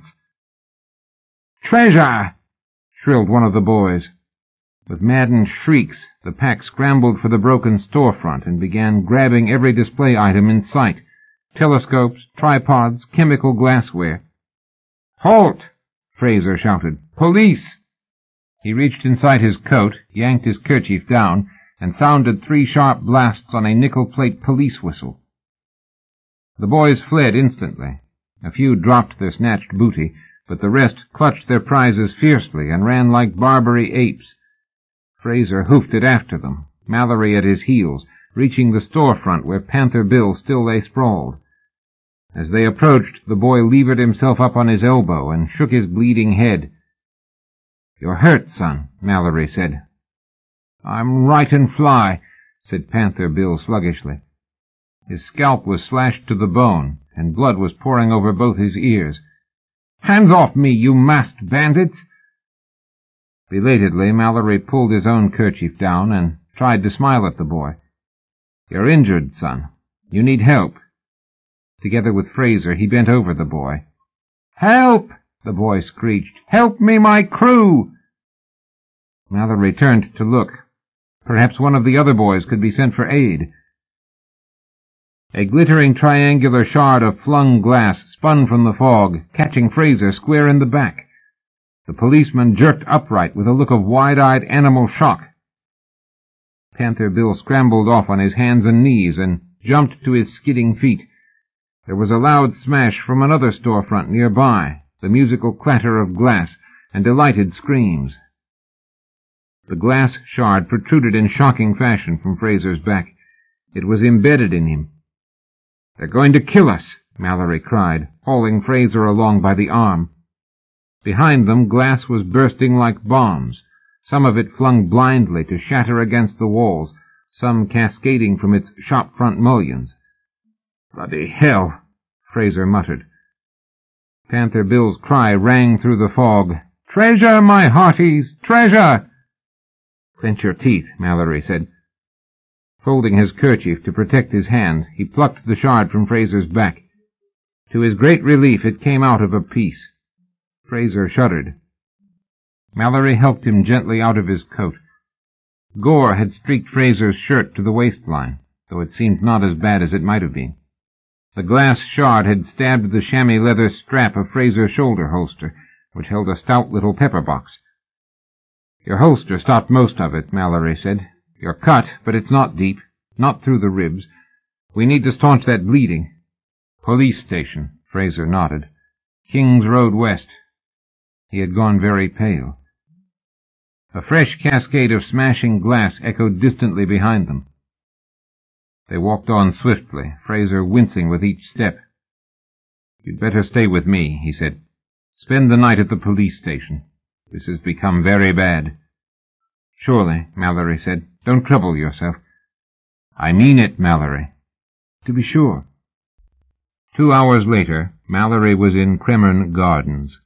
"Treasure!" shrilled one of the boys. With maddened shrieks, the pack scrambled for the broken storefront and began grabbing every display item in sight. Telescopes, tripods, chemical glassware. "Halt!" Fraser shouted. "Police!" He reached inside his coat, yanked his kerchief down, and sounded 3 sharp blasts on a nickel-plate police whistle. The boys fled instantly. A few dropped their snatched booty, but the rest clutched their prizes fiercely and ran like Barbary apes. Fraser hoofed it after them, Mallory at his heels, reaching the storefront where Panther Bill still lay sprawled. As they approached, the boy levered himself up on his elbow and shook his bleeding head. "You're hurt, son," Mallory said. "I'm right and fly," said Panther Bill sluggishly. His scalp was slashed to the bone, and blood was pouring over both his ears. "Hands off me, you masked bandits!" Belatedly, Mallory pulled his own kerchief down and tried to smile at the boy. "You're injured, son. You need help." Together with Fraser, he bent over the boy. "Help!" the boy screeched. "Help me, my crew!" Mallory turned to look. Perhaps one of the other boys could be sent for aid. A glittering triangular shard of flung glass spun from the fog, catching Fraser square in the back. The policeman jerked upright with a look of wide-eyed animal shock. Panther Bill scrambled off on his hands and knees and jumped to his skidding feet. There was a loud smash from another storefront nearby, the musical clatter of glass, and delighted screams. The glass shard protruded in shocking fashion from Fraser's back. It was embedded in him. "They're going to kill us," Mallory cried, hauling Fraser along by the arm. Behind them, glass was bursting like bombs, some of it flung blindly to shatter against the walls, some cascading from its shop-front mullions. "Bloody hell," Fraser muttered. Panther Bill's cry rang through the fog. "Treasure, my hearties! Treasure!" "Clench your teeth," Mallory said. Folding his kerchief to protect his hand, he plucked the shard from Fraser's back. To his great relief, it came out of a piece. Fraser shuddered. Mallory helped him gently out of his coat. Gore had streaked Fraser's shirt to the waistline, though it seemed not as bad as it might have been. The glass shard had stabbed the chamois leather strap of Fraser's shoulder holster, which held a stout little pepper box. "Your holster stopped most of it," Mallory said. "You're cut, but it's not deep, not through the ribs. We need to staunch that bleeding." "Police station," Fraser nodded. "Kings Road West." He had gone very pale. A fresh cascade of smashing glass echoed distantly behind them. They walked on swiftly, Fraser wincing with each step. "You'd better stay with me," he said. "Spend the night at the police station. This has become very bad." "Surely," Mallory said. "Don't trouble yourself." "I mean it, Mallory." "To be sure." 2 hours later, Mallory was in Cremorne Gardens.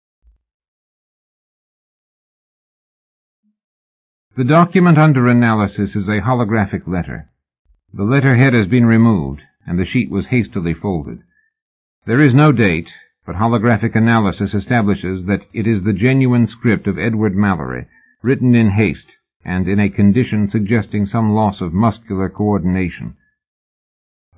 The document under analysis is a holographic letter. The letterhead has been removed, and the sheet was hastily folded. There is no date, but holographic analysis establishes that it is the genuine script of Edward Mallory, written in haste, and in a condition suggesting some loss of muscular coordination.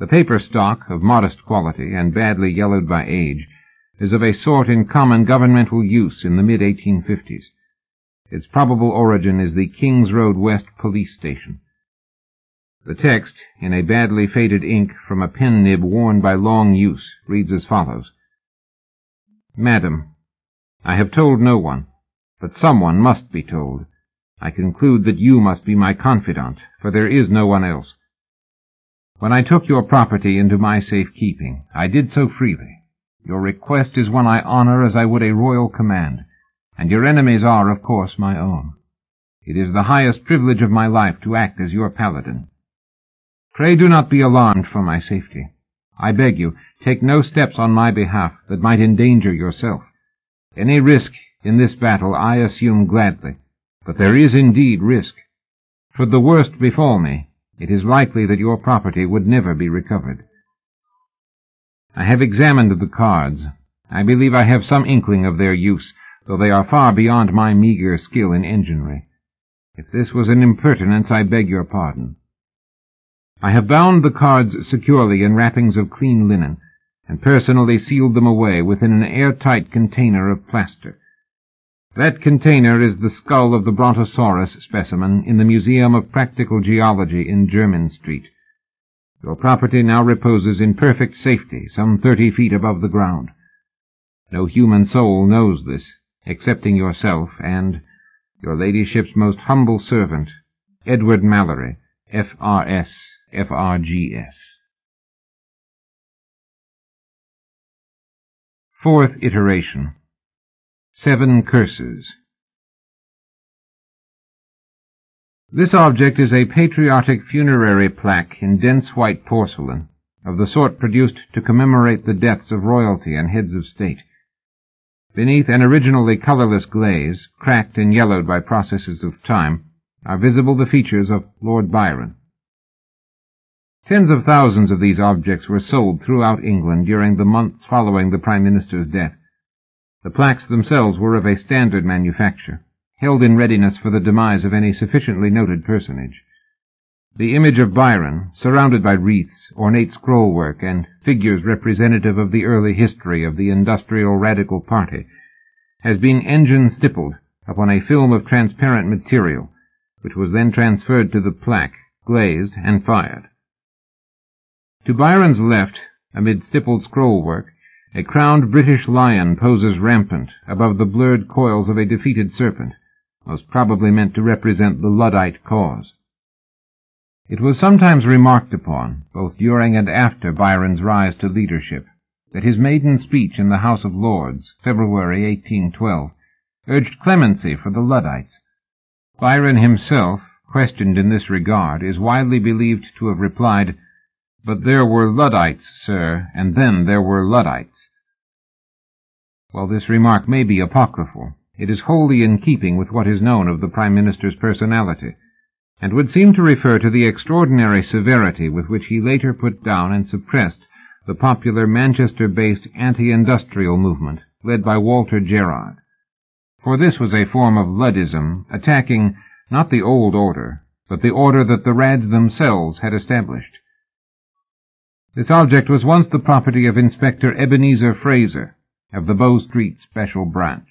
The paper stock, of modest quality and badly yellowed by age, is of a sort in common governmental use in the mid-1850s. Its probable origin is the King's Road West Police Station. The text, in a badly faded ink from a pen nib worn by long use, reads as follows. Madam, I have told no one, but someone must be told. I conclude that you must be my confidant, for there is no one else. When I took your property into my safe keeping, I did so freely. Your request is one I honor as I would a royal command, and your enemies are, of course, my own. It is the highest privilege of my life to act as your paladin. Pray do not be alarmed for my safety. I beg you, take no steps on my behalf that might endanger yourself. Any risk in this battle I assume gladly, but there is indeed risk. Should the worst befall me, it is likely that your property would never be recovered. I have examined the cards. I believe I have some inkling of their use, though they are far beyond my meagre skill in enginery. If this was an impertinence, I beg your pardon. I have bound the cards securely in wrappings of clean linen, and personally sealed them away within an airtight container of plaster. That container is the skull of the Brontosaurus specimen in the Museum of Practical Geology in Jermyn Street. Your property now reposes in perfect safety, some 30 feet above the ground. No human soul knows this, excepting yourself and your ladyship's most humble servant, Edward Mallory, F.R.S., F.R.G.S. Fourth iteration. 7 curses. This object is a patriotic funerary plaque in dense white porcelain, of the sort produced to commemorate the deaths of royalty and heads of state. Beneath an originally colorless glaze, cracked and yellowed by processes of time, are visible the features of Lord Byron. Tens of thousands of these objects were sold throughout England during the months following the Prime Minister's death. The plaques themselves were of a standard manufacture, held in readiness for the demise of any sufficiently noted personage. The image of Byron, surrounded by wreaths, ornate scrollwork, and figures representative of the early history of the Industrial Radical Party, has been engine-stippled upon a film of transparent material, which was then transferred to the plaque, glazed, and fired. To Byron's left, amid stippled scrollwork, a crowned British lion poses rampant above the blurred coils of a defeated serpent, most probably meant to represent the Luddite cause. It was sometimes remarked upon, both during and after Byron's rise to leadership, that his maiden speech in the House of Lords, February 1812, urged clemency for the Luddites. Byron himself, questioned in this regard, is widely believed to have replied, "But there were Luddites, sir, and then there were Luddites." While this remark may be apocryphal, it is wholly in keeping with what is known of the Prime Minister's personality, and would seem to refer to the extraordinary severity with which he later put down and suppressed the popular Manchester-based anti-industrial movement led by Walter Gerard. For this was a form of Luddism attacking not the old order, but the order that the Rads themselves had established. This object was once the property of Inspector Ebenezer Fraser, of the Bow Street Special Branch.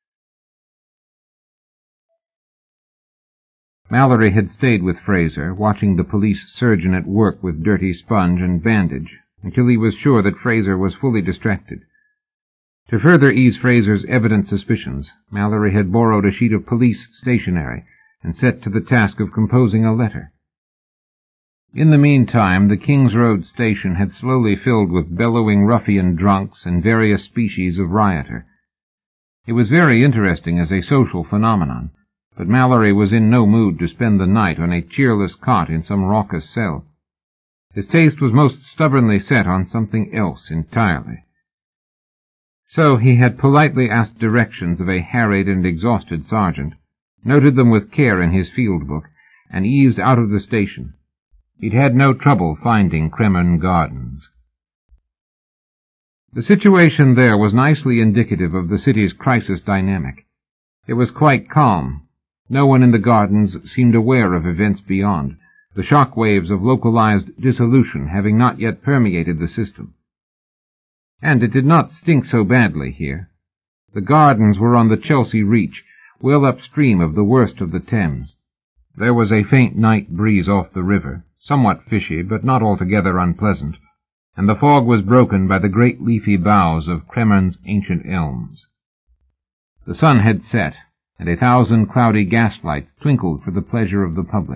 Mallory had stayed with Fraser, watching the police surgeon at work with dirty sponge and bandage, until he was sure that Fraser was fully distracted. To further ease Fraser's evident suspicions, Mallory had borrowed a sheet of police stationery and set to the task of composing a letter. In the meantime, the King's Road station had slowly filled with bellowing ruffian drunks and various species of rioter. It was very interesting as a social phenomenon, but Mallory was in no mood to spend the night on a cheerless cot in some raucous cell. His taste was most stubbornly set on something else entirely. So he had politely asked directions of a harried and exhausted sergeant, noted them with care in his field book, and eased out of the station. He'd had no trouble finding Cremorne Gardens. The situation there was nicely indicative of the city's crisis dynamic. It was quite calm. No one in the gardens seemed aware of events beyond, the shock waves of localized dissolution having not yet permeated the system. And it did not stink so badly here. The gardens were on the Chelsea Reach, well upstream of the worst of the Thames. There was a faint night breeze off the river, somewhat fishy, but not altogether unpleasant, and the fog was broken by the great leafy boughs of Cremerton's ancient elms. The sun had set, and 1,000 cloudy gaslights twinkled for the pleasure of the public.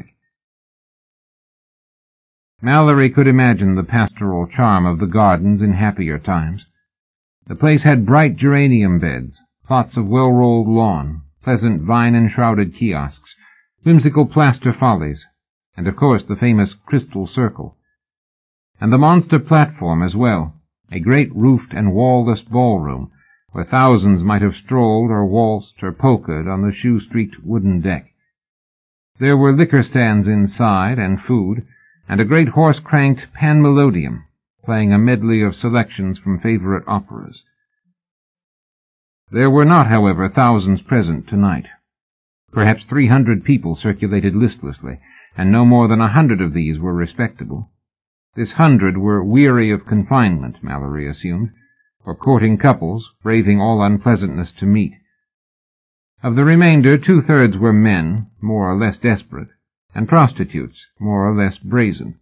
Mallory could imagine the pastoral charm of the gardens in happier times. The place had bright geranium beds, plots of well-rolled lawn, pleasant vine-enshrouded kiosks, whimsical plaster follies, and of course the famous Crystal Circle. And the monster platform as well, a great roofed and wall-less ballroom, where thousands might have strolled or waltzed or polkaed on the shoe-streaked wooden deck. There were liquor stands inside and food, and a great horse-cranked panmelodium, playing a medley of selections from favorite operas. There were not, however, thousands present tonight. Perhaps 300 people circulated listlessly, and no more than 100 of these were respectable. This 100 were weary of confinement, Mallory assumed, or courting couples, braving all unpleasantness to meet. Of the remainder, 2/3 were men, more or less desperate, and prostitutes, more or less brazen.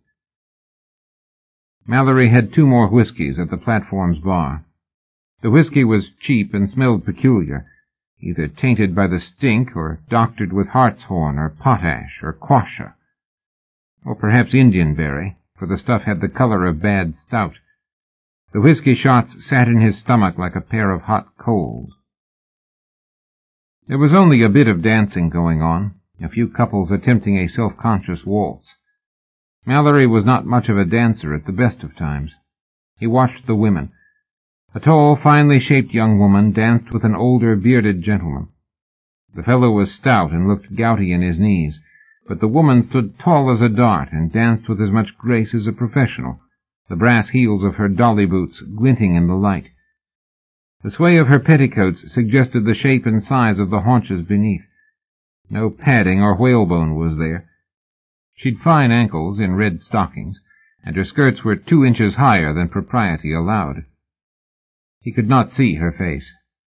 Mallory had 2 more whiskies at the platform's bar. The whiskey was cheap and smelled peculiar, either tainted by the stink or doctored with hartshorn or potash or quassia, or perhaps Indianberry, for the stuff had the color of bad stout. The whiskey shots sat in his stomach like a pair of hot coals. There was only a bit of dancing going on, a few couples attempting a self-conscious waltz. Mallory was not much of a dancer at the best of times. He watched the women. A tall, finely shaped young woman danced with an older, bearded gentleman. The fellow was stout and looked gouty in his knees, but the woman stood tall as a dart and danced with as much grace as a professional, the brass heels of her dolly boots glinting in the light. The sway of her petticoats suggested the shape and size of the haunches beneath. No padding or whalebone was there. She'd fine ankles in red stockings, and her skirts were 2 inches higher than propriety allowed. He could not see her face.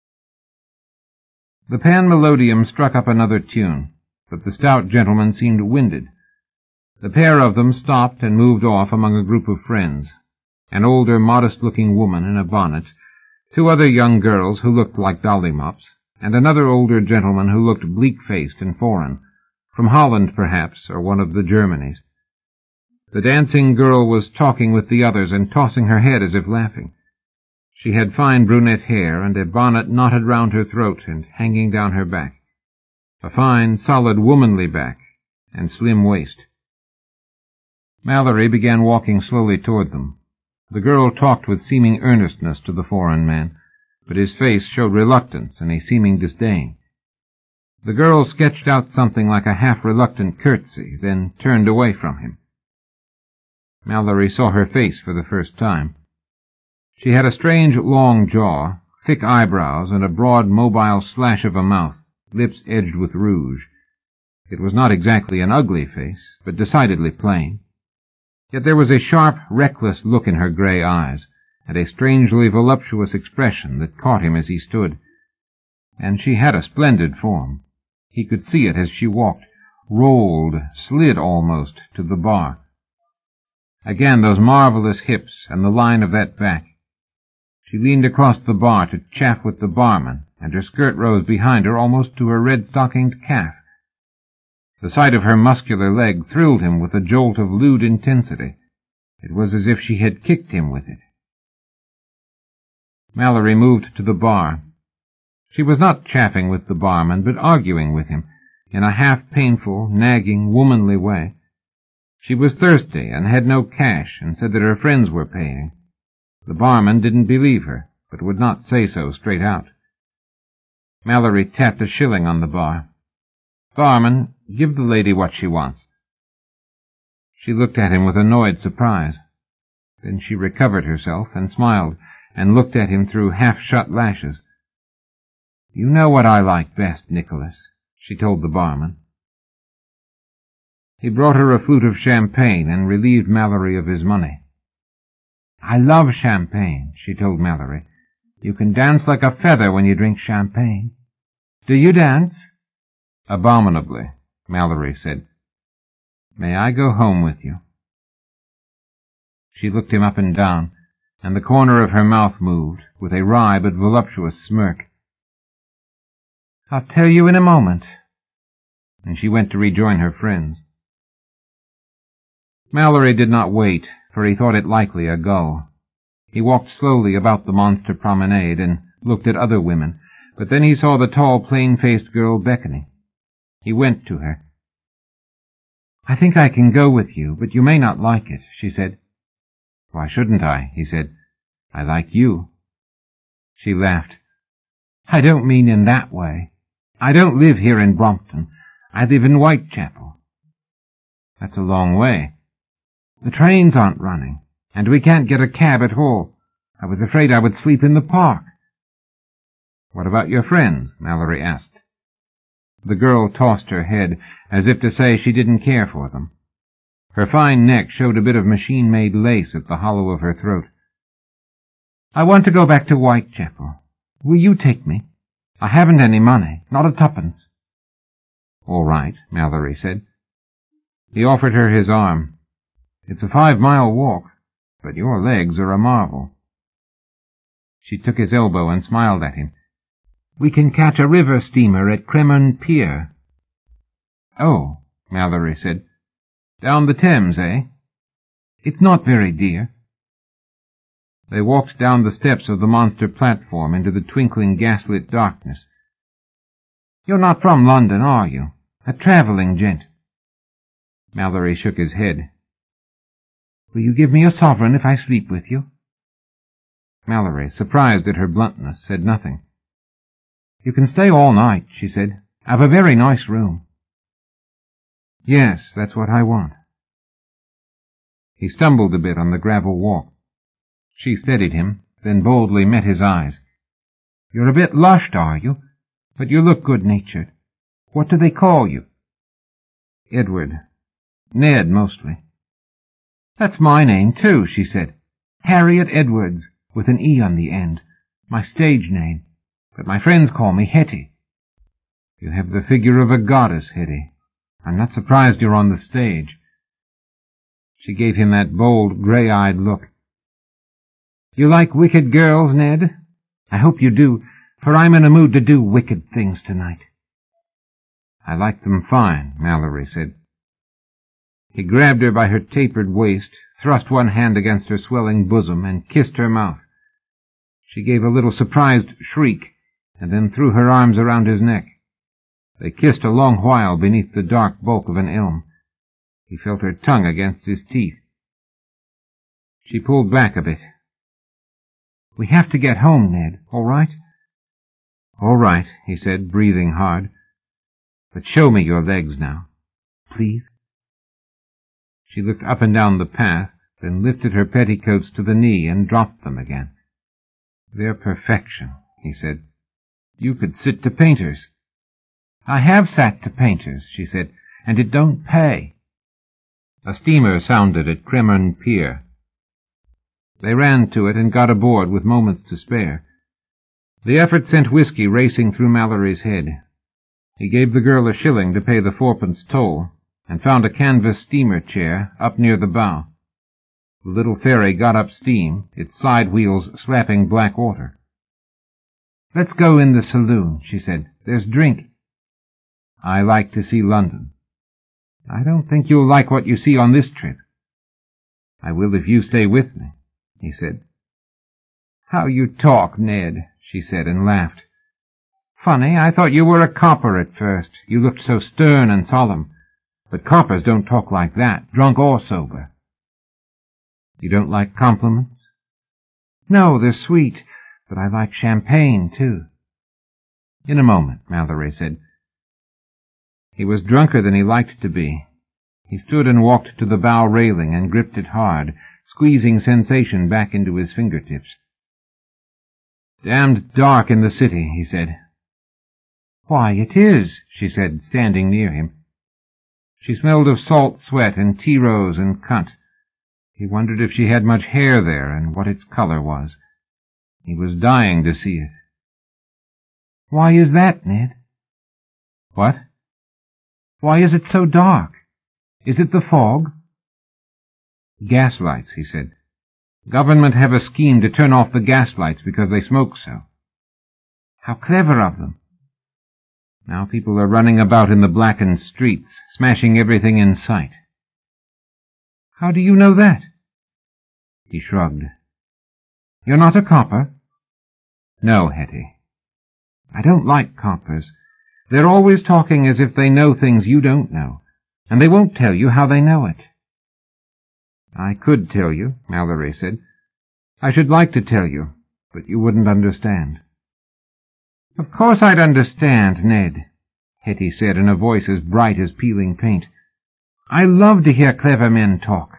The panmelodium struck up another tune, but the stout gentleman seemed winded. The pair of them stopped and moved off among a group of friends, an older, modest-looking woman in a bonnet, 2 other young girls who looked like dollymops, and another older gentleman who looked bleak-faced and foreign, from Holland perhaps, or one of the Germanies. The dancing girl was talking with the others and tossing her head as if laughing. She had fine brunette hair and a bonnet knotted round her throat and hanging down her back. A fine, solid, womanly back, and slim waist. Mallory began walking slowly toward them. The girl talked with seeming earnestness to the foreign man, but his face showed reluctance and a seeming disdain. The girl sketched out something like a half-reluctant curtsy, then turned away from him. Mallory saw her face for the first time. She had a strange long jaw, thick eyebrows, and a broad mobile slash of a mouth, lips edged with rouge. It was not exactly an ugly face, but decidedly plain. Yet there was a sharp, reckless look in her gray eyes, and a strangely voluptuous expression that caught him as he stood. And she had a splendid form. He could see it as she walked, rolled, slid almost, to the bar. Again those marvelous hips and the line of that back. She leaned across the bar to chaff with the barman, and her skirt rose behind her almost to her red-stockinged calf. The sight of her muscular leg thrilled him with a jolt of lewd intensity. It was as if she had kicked him with it. Mallory moved to the bar. She was not chaffing with the barman, but arguing with him, in a half-painful, nagging, womanly way. She was thirsty and had no cash, and said that her friends were paying. The barman didn't believe her, but would not say so straight out. Mallory tapped a shilling on the bar. "Barman, give the lady what she wants." She looked at him with annoyed surprise. Then she recovered herself and smiled, and looked at him through half-shut lashes. "You know what I like best, Nicholas," she told the barman. He brought her a flute of champagne and relieved Mallory of his money. "I love champagne," she told Mallory. "You can dance like a feather when you drink champagne. Do you dance?" "Abominably," Mallory said. "May I go home with you?" She looked him up and down, and the corner of her mouth moved, with a wry but voluptuous smirk. "I'll tell you in a moment." And she went to rejoin her friends. Mallory did not wait, for he thought it likely a gull. He walked slowly about the monster promenade and looked at other women, but then he saw the tall, plain-faced girl beckoning. He went to her. "I think I can go with you, but you may not like it," she said. "Why shouldn't I?" he said. "I like you." She laughed. "I don't mean in that way. I don't live here in Brompton. I live in Whitechapel." "That's a long way." "The trains aren't running, and we can't get a cab at all. I was afraid I would sleep in the park." "What about your friends?" Mallory asked. The girl tossed her head, as if to say she didn't care for them. Her fine neck showed a bit of machine-made lace at the hollow of her throat. "I want to go back to Whitechapel. Will you take me? I haven't any money, not a tuppence." "All right," Mallory said. He offered her his arm. "It's a 5-mile walk, but your legs are a marvel." She took his elbow and smiled at him. "We can catch a river steamer at Cremorne Pier." "Oh," Mallory said. "Down the Thames, eh?" "It's not very dear." They walked down the steps of the monster platform into the twinkling gaslit darkness. "You're not from London, are you? A travelling gent?" Mallory shook his head. "Will you give me a sovereign if I sleep with you?" Mallory, surprised at her bluntness, said nothing. "You can stay all night," she said. "I've a very nice room." "Yes, that's what I want." He stumbled a bit on the gravel walk. She steadied him, then boldly met his eyes. "You're a bit lushed, are you? But you look good-natured. What do they call you?" "Edward. Ned, mostly." "That's my name, too," she said. "Harriet Edwards, with an E on the end. My stage name. But my friends call me Hetty." "You have the figure of a goddess, Hetty. I'm not surprised you're on the stage." She gave him that bold, grey-eyed look. "You like wicked girls, Ned? I hope you do, for I'm in a mood to do wicked things tonight." "I like them fine," Mallory said. He grabbed her by her tapered waist, thrust one hand against her swelling bosom, and kissed her mouth. She gave a little surprised shriek, and then threw her arms around his neck. They kissed a long while beneath the dark bulk of an elm. He felt her tongue against his teeth. She pulled back a bit. "We have to get home, Ned, all right?" "All right," he said, breathing hard. "But show me your legs now, please." She looked up and down the path, then lifted her petticoats to the knee and dropped them again. "They're perfection," he said. "You could sit to painters." "I have sat to painters," she said, "and it don't pay." A steamer sounded at Cremorne Pier. They ran to it and got aboard with moments to spare. The effort sent whiskey racing through Mallory's head. He gave the girl a shilling to pay the 4-pence toll, and found a canvas steamer chair up near the bow. The little ferry got up steam, its side wheels slapping black water. "Let's go in the saloon," she said. "There's drink." "I like to see London." "I don't think you'll like what you see on this trip." "I will if you stay with me," he said. "How you talk, Ned," she said, and laughed. "Funny, I thought you were a copper at first. You looked so stern and solemn. But coppers don't talk like that, drunk or sober." "You don't like compliments?" "No, they're sweet, but I like champagne, too." "In a moment," Mallory said. He was drunker than he liked to be. He stood and walked to the bow railing and gripped it hard, squeezing sensation back into his fingertips. "Damned dark in the city," he said. "Why, it is," she said, standing near him. She smelled of salt sweat and tea rose and cunt. He wondered if she had much hair there and what its color was. He was dying to see it. "Why is that, Ned?" "What?" "Why is it so dark? Is it the fog?" "Gaslights," he said. "Government have a scheme to turn off the gaslights because they smoke so." "How clever of them." "Now people are running about in the blackened streets, smashing everything in sight." "How do you know that?" He shrugged. "You're not a copper?" "No, Hetty." "I don't like coppers. They're always talking as if they know things you don't know, and they won't tell you how they know it." "I could tell you," Mallory said. "I should like to tell you, but you wouldn't understand." "Of course I'd understand, Ned," Hetty said in a voice as bright as peeling paint. "I love to hear clever men talk."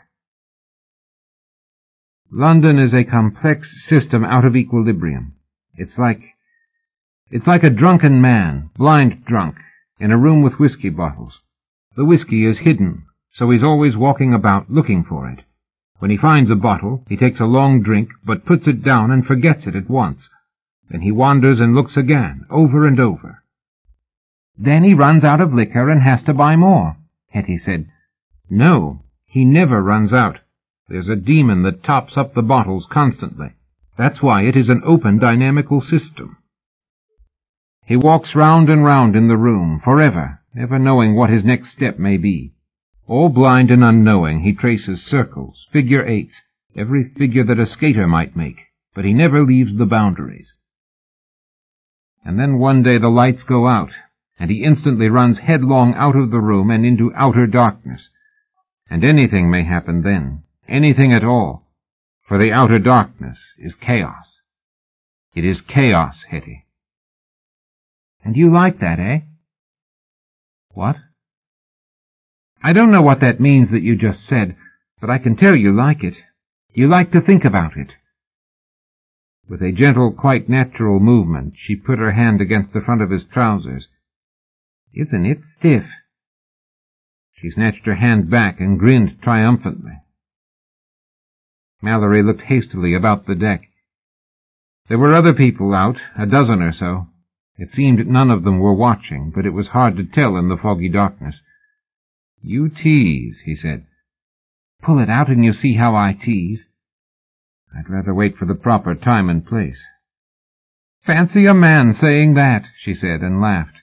"London is a complex system out of equilibrium. It's like a drunken man, blind drunk, in a room with whiskey bottles. The whiskey is hidden, so he's always walking about looking for it. When he finds a bottle, he takes a long drink, but puts it down and forgets it at once. Then he wanders and looks again, over and over. "Then he runs out of liquor and has to buy more," Hetty said. "No, he never runs out. There's a demon that tops up the bottles constantly. That's why it is an open dynamical system. He walks round and round in the room, forever, never knowing what his next step may be. All blind and unknowing, he traces circles, figure eights, every figure that a skater might make, but he never leaves the boundaries. And then one day the lights go out, and he instantly runs headlong out of the room and into outer darkness. And anything may happen then, anything at all, for the outer darkness is chaos. It is chaos, Hetty." "And you like that, eh?" "What?" "I don't know what that means that you just said, but I can tell you like it. You like to think about it." With a gentle, quite natural movement, she put her hand against the front of his trousers. "Isn't it stiff?" She snatched her hand back and grinned triumphantly. Mallory looked hastily about the deck. There were other people out, a dozen or so. It seemed none of them were watching, but it was hard to tell in the foggy darkness. "You tease," he said. "Pull it out and you see how I tease." "I'd rather wait for the proper time and place." "Fancy a man saying that," she said, and laughed.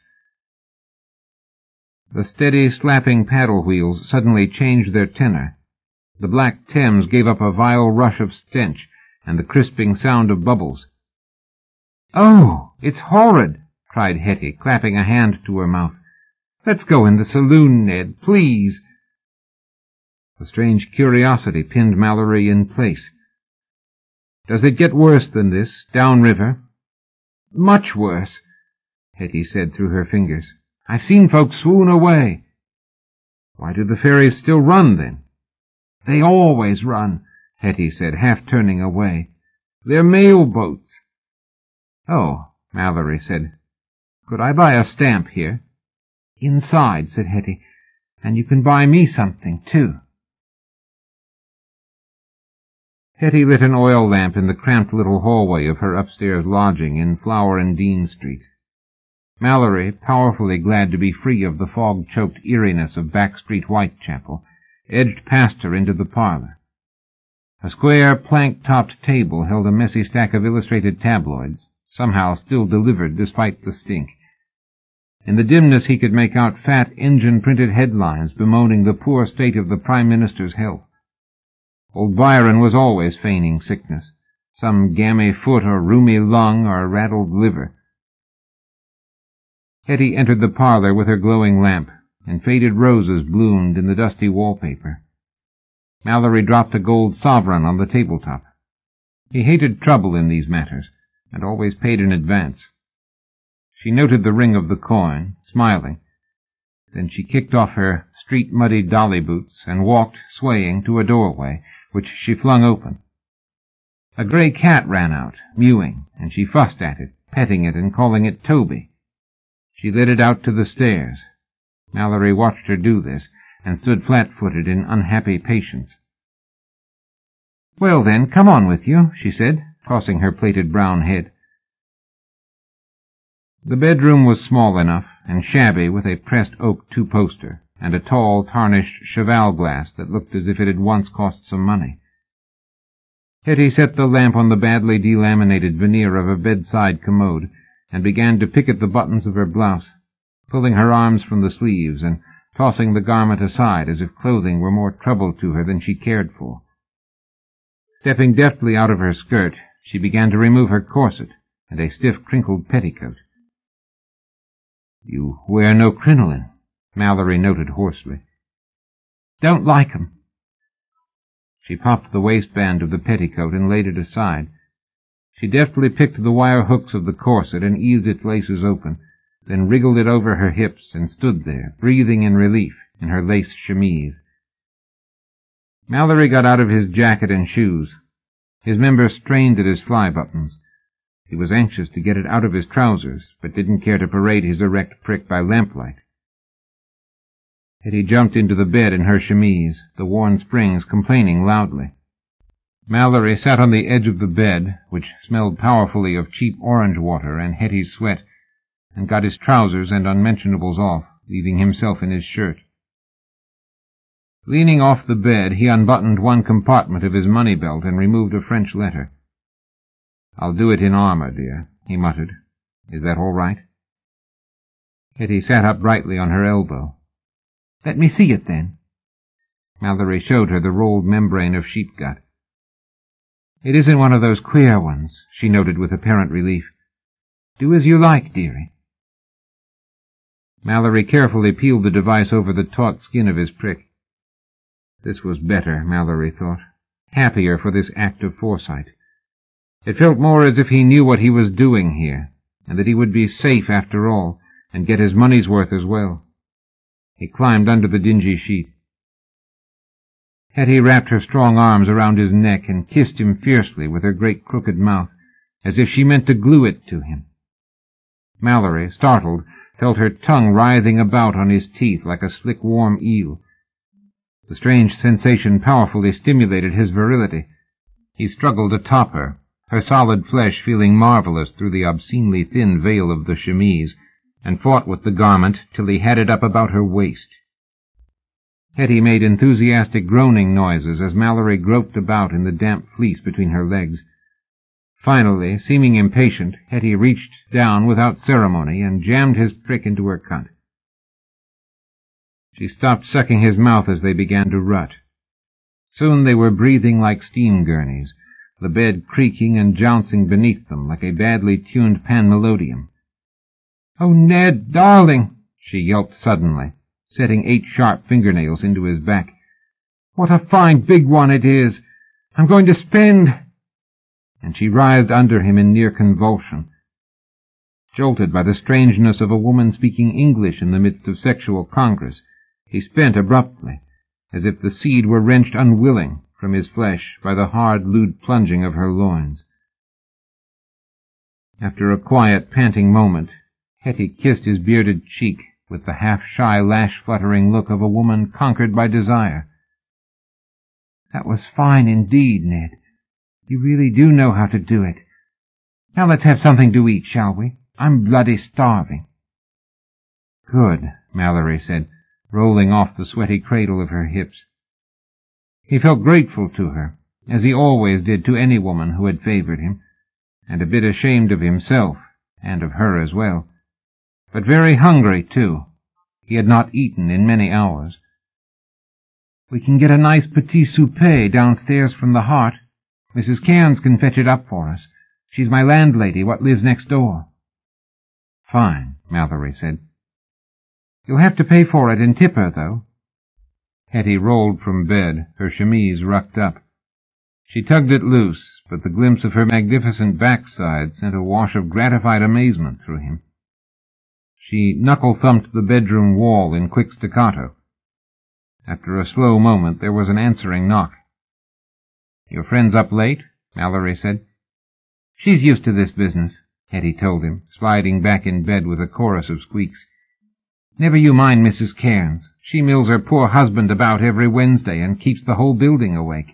The steady, slapping paddle wheels suddenly changed their tenor. The black Thames gave up a vile rush of stench and the crisping sound of bubbles. "Oh, it's horrid!" cried Hetty, clapping a hand to her mouth. "Let's go in the saloon, Ned, please." A strange curiosity pinned Mallory in place. "Does it get worse than this, downriver?" "Much worse," Hetty said through her fingers. "I've seen folks swoon away." "Why do the ferries still run, then?" "They always run," Hetty said, half turning away. "They're mail boats." "Oh," Mallory said. "Could I buy a stamp here?" "Inside," said Hetty, "and you can buy me something, too." Hetty lit an oil lamp in the cramped little hallway of her upstairs lodging in Flower and Dean Street. Mallory, powerfully glad to be free of the fog-choked eeriness of Back Street Whitechapel, edged past her into the parlor. A square, plank-topped table held a messy stack of illustrated tabloids, somehow still delivered despite the stink. In the dimness he could make out fat engine-printed headlines bemoaning the poor state of the Prime Minister's health. Old Byron was always feigning sickness, some gammy foot or rheumy lung or rattled liver. Hetty entered the parlor with her glowing lamp, and faded roses bloomed in the dusty wallpaper. Mallory dropped a gold sovereign on the tabletop. He hated trouble in these matters, and always paid in advance. She noted the ring of the coin, smiling. Then she kicked off her street-muddy dolly boots and walked, swaying, to a doorway, which she flung open. A gray cat ran out, mewing, and she fussed at it, petting it and calling it Toby. She led it out to the stairs. Mallory watched her do this, and stood flat-footed in unhappy patience. "Well, then, come on with you," she said, tossing her plaited brown head. The bedroom was small enough and shabby, with a pressed oak two-poster and a tall, tarnished cheval glass that looked as if it had once cost some money. Hetty set the lamp on the badly delaminated veneer of a bedside commode and began to pick at the buttons of her blouse, pulling her arms from the sleeves and tossing the garment aside as if clothing were more trouble to her than she cared for. Stepping deftly out of her skirt, she began to remove her corset and a stiff, crinkled petticoat. "You wear no crinoline," Mallory noted hoarsely. "Don't like 'em." She popped the waistband of the petticoat and laid it aside. She deftly picked the wire hooks of the corset and eased its laces open, then wriggled it over her hips and stood there, breathing in relief in her lace chemise. Mallory got out of his jacket and shoes. His member strained at his fly-buttons. He was anxious to get it out of his trousers, but didn't care to parade his erect prick by lamplight. Hetty jumped into the bed in her chemise, the worn springs complaining loudly. Mallory sat on the edge of the bed, which smelled powerfully of cheap orange water and Hetty's sweat, and got his trousers and unmentionables off, leaving himself in his shirt. Leaning off the bed, he unbuttoned one compartment of his money belt and removed a French letter. "I'll do it in armor, dear," he muttered. "Is that all right?" Hetty sat up brightly on her elbow. "Let me see it, then." Mallory showed her the rolled membrane of sheep gut. "It isn't one of those queer ones," she noted with apparent relief. "Do as you like, dearie." Mallory carefully peeled the device over the taut skin of his prick. This was better, Mallory thought, happier for this act of foresight. It felt more as if he knew what he was doing here, and that he would be safe after all, and get his money's worth as well. He climbed under the dingy sheet. Hetty wrapped her strong arms around his neck and kissed him fiercely with her great crooked mouth, as if she meant to glue it to him. Mallory, startled, felt her tongue writhing about on his teeth like a slick, warm eel. The strange sensation powerfully stimulated his virility. He struggled to top her, her solid flesh feeling marvelous through the obscenely thin veil of the chemise, and fought with the garment till he had it up about her waist. Hetty made enthusiastic groaning noises as Mallory groped about in the damp fleece between her legs. Finally, seeming impatient, Hetty reached down without ceremony and jammed his prick into her cunt. She stopped sucking his mouth as they began to rut. Soon they were breathing like steam gurneys, the bed creaking and jouncing beneath them like a badly tuned panmelodium. "Oh, Ned, darling," she yelped suddenly, setting 8 sharp fingernails into his back. "What a fine big one it is! I'm going to spend—" And she writhed under him in near convulsion. Jolted by the strangeness of a woman speaking English in the midst of sexual congress, he spent abruptly, as if the seed were wrenched unwilling from his flesh by the hard, lewd plunging of her loins. After a quiet, panting moment, Hetty kissed his bearded cheek with the half-shy, lash-fluttering look of a woman conquered by desire. "That was fine indeed, Ned. You really do know how to do it. Now let's have something to eat, shall we? I'm bloody starving." "Good," Mallory said, rolling off the sweaty cradle of her hips. He felt grateful to her, as he always did to any woman who had favored him, and a bit ashamed of himself, and of her as well. But very hungry, too. He had not eaten in many hours. "We can get a nice petit souper downstairs from the Hart. Mrs. Cairns can fetch it up for us. She's my landlady, what lives next door." "Fine," Mallory said. "You'll have to pay for it and tip her, though." Hetty rolled from bed, her chemise rucked up. She tugged it loose, but the glimpse of her magnificent backside sent a wash of gratified amazement through him. She knuckle-thumped the bedroom wall in quick staccato. After a slow moment, there was an answering knock. "Your friend's up late?" Mallory said. "She's used to this business," Hetty told him, sliding back in bed with a chorus of squeaks. "Never you mind Mrs. Cairns. She mills her poor husband about every Wednesday and keeps the whole building awake."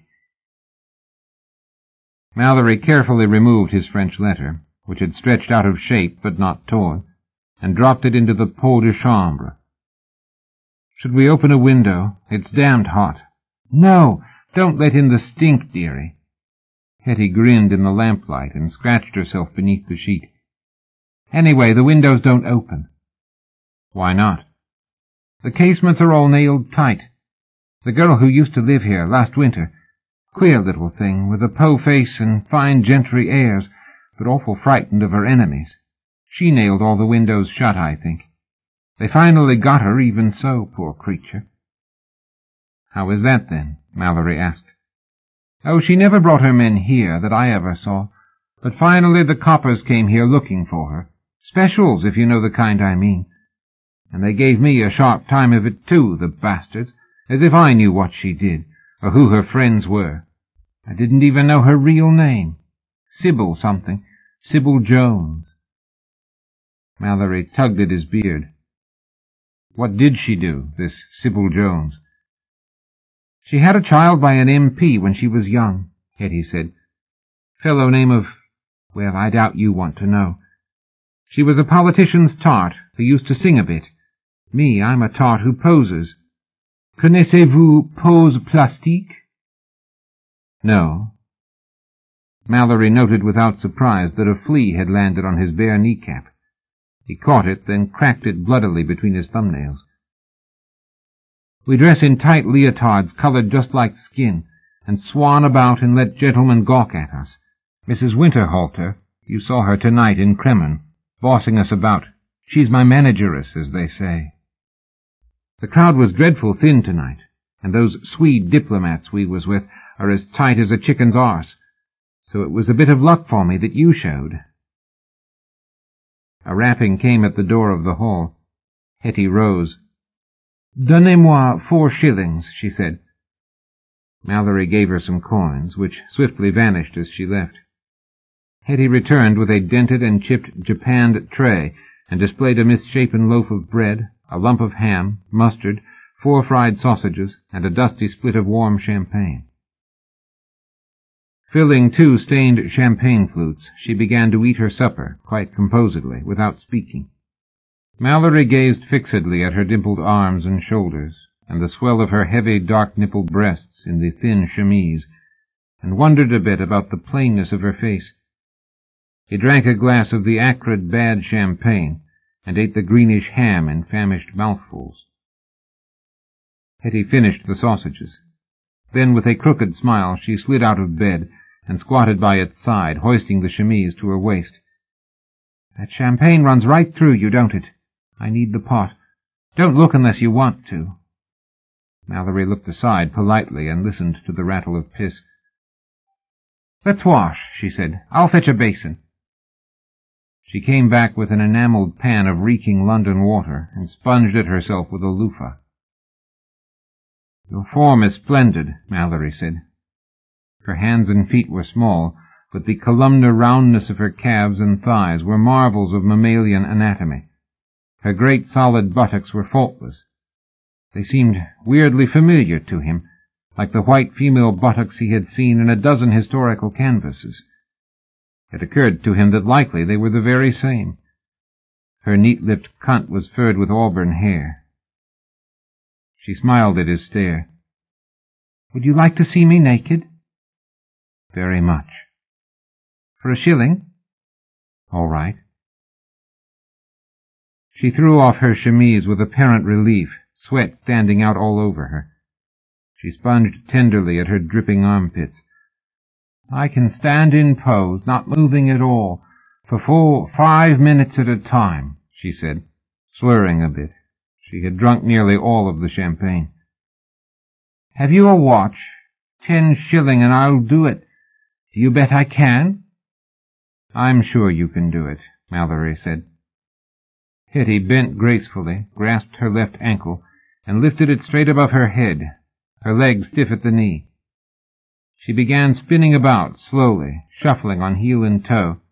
Mallory carefully removed his French letter, which had stretched out of shape but not torn, and dropped it into the pot de chambre. "Should we open a window? It's damned hot." "No, don't let in the stink, dearie." Hetty grinned in the lamplight and scratched herself beneath the sheet. "Anyway, the windows don't open." "Why not?" "The casements are all nailed tight. The girl who used to live here last winter, queer little thing, with a Po face and fine gentry airs, but awful frightened of her enemies. She nailed all the windows shut, I think. They finally got her even so, poor creature." "How is that, then?" Mallory asked. "Oh, she never brought her men here, that I ever saw, but finally the coppers came here looking for her. Specials, if you know the kind I mean. And they gave me a sharp time of it too, the bastards, as if I knew what she did, or who her friends were. I didn't even know her real name. Sybil something. Sybil Jones." Mallory tugged at his beard. "What did she do, this Sybil Jones?" "She had a child by an MP when she was young," Hetty said. "Fellow name of... well, I doubt you want to know. She was a politician's tart who used to sing a bit. Me, I'm a tart who poses. Connaissez-vous pose plastique?" "No." Mallory noted without surprise that a flea had landed on his bare kneecap. He caught it, then cracked it bloodily between his thumbnails. "We dress in tight leotards coloured just like skin, and swan about and let gentlemen gawk at us. Mrs. Winterhalter, you saw her tonight in Kremen, bossing us about. She's my manageress, as they say. The crowd was dreadful thin tonight, and those Swede diplomats we was with are as tight as a chicken's arse, so it was a bit of luck for me that you showed." A rapping came at the door of the hall. Hetty rose. "Donnez-moi 4 shillings, she said. Mallory gave her some coins, which swiftly vanished as she left. Hetty returned with a dented and chipped japanned tray, and displayed a misshapen loaf of bread, a lump of ham, mustard, 4 fried sausages, and a dusty split of warm champagne. Filling 2 stained champagne flutes, she began to eat her supper, quite composedly, without speaking. Mallory gazed fixedly at her dimpled arms and shoulders, and the swell of her heavy, dark-nippled breasts in the thin chemise, and wondered a bit about the plainness of her face. He drank a glass of the acrid, bad champagne, and ate the greenish ham in famished mouthfuls. Hetty finished the sausages. Then, with a crooked smile, she slid out of bed and squatted by its side, hoisting the chemise to her waist. "That champagne runs right through you, don't it? I need the pot. Don't look unless you want to." Mallory looked aside politely and listened to the rattle of piss. "Let's wash," she said. "I'll fetch a basin." She came back with an enamelled pan of reeking London water and sponged it herself with a loofah. "Your form is splendid," Mallory said. Her hands and feet were small, but the columnar roundness of her calves and thighs were marvels of mammalian anatomy. Her great solid buttocks were faultless. They seemed weirdly familiar to him, like the white female buttocks he had seen in a dozen historical canvases. It occurred to him that likely they were the very same. Her neat-lipped cunt was furred with auburn hair. She smiled at his stare. "Would you like to see me naked?" "Very much." "For a shilling?" "All right." She threw off her chemise with apparent relief, sweat standing out all over her. She sponged tenderly at her dripping armpits. "I can stand in pose, not moving at all, for full 5 minutes at a time," she said, slurring a bit. She had drunk nearly all of the champagne. "Have you a watch? 10 shilling and I'll do it. Do you bet I can?" "I'm sure you can do it," Mallory said. Hetty bent gracefully, grasped her left ankle, and lifted it straight above her head, her leg stiff at the knee. She began spinning about, slowly, shuffling on heel and toe.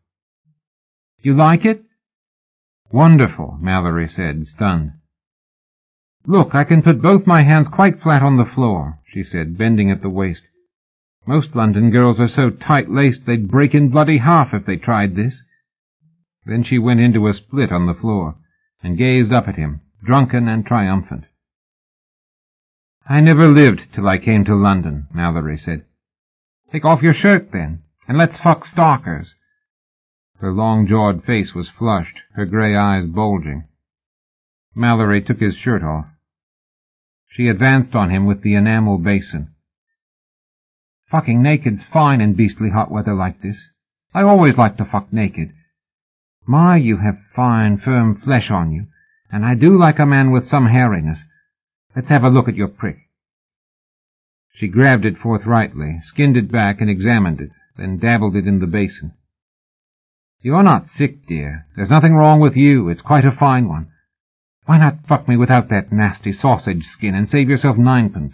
"You like it?" "Wonderful," Mallory said, stunned. Look, I can put both my hands quite flat on the floor, she said, bending at the waist. Most London girls are so tight-laced they'd break in bloody half if they tried this. Then she went into a split on the floor and gazed up at him, drunken and triumphant. I never lived till I came to London, Mallory said. Take off your shirt, then, and let's fuck stalkers. Her long-jawed face was flushed, her grey eyes bulging. Mallory took his shirt off. She advanced on him with the enamel basin. Fucking naked's fine in beastly hot weather like this. I always like to fuck naked. My, you have fine, firm flesh on you, and I do like a man with some hairiness. Let's have a look at your prick. She grabbed it forthrightly, skinned it back and examined it, then dabbled it in the basin. You're not sick, dear. There's nothing wrong with you. It's quite a fine one. Why not fuck me without that nasty sausage skin and save yourself 9p?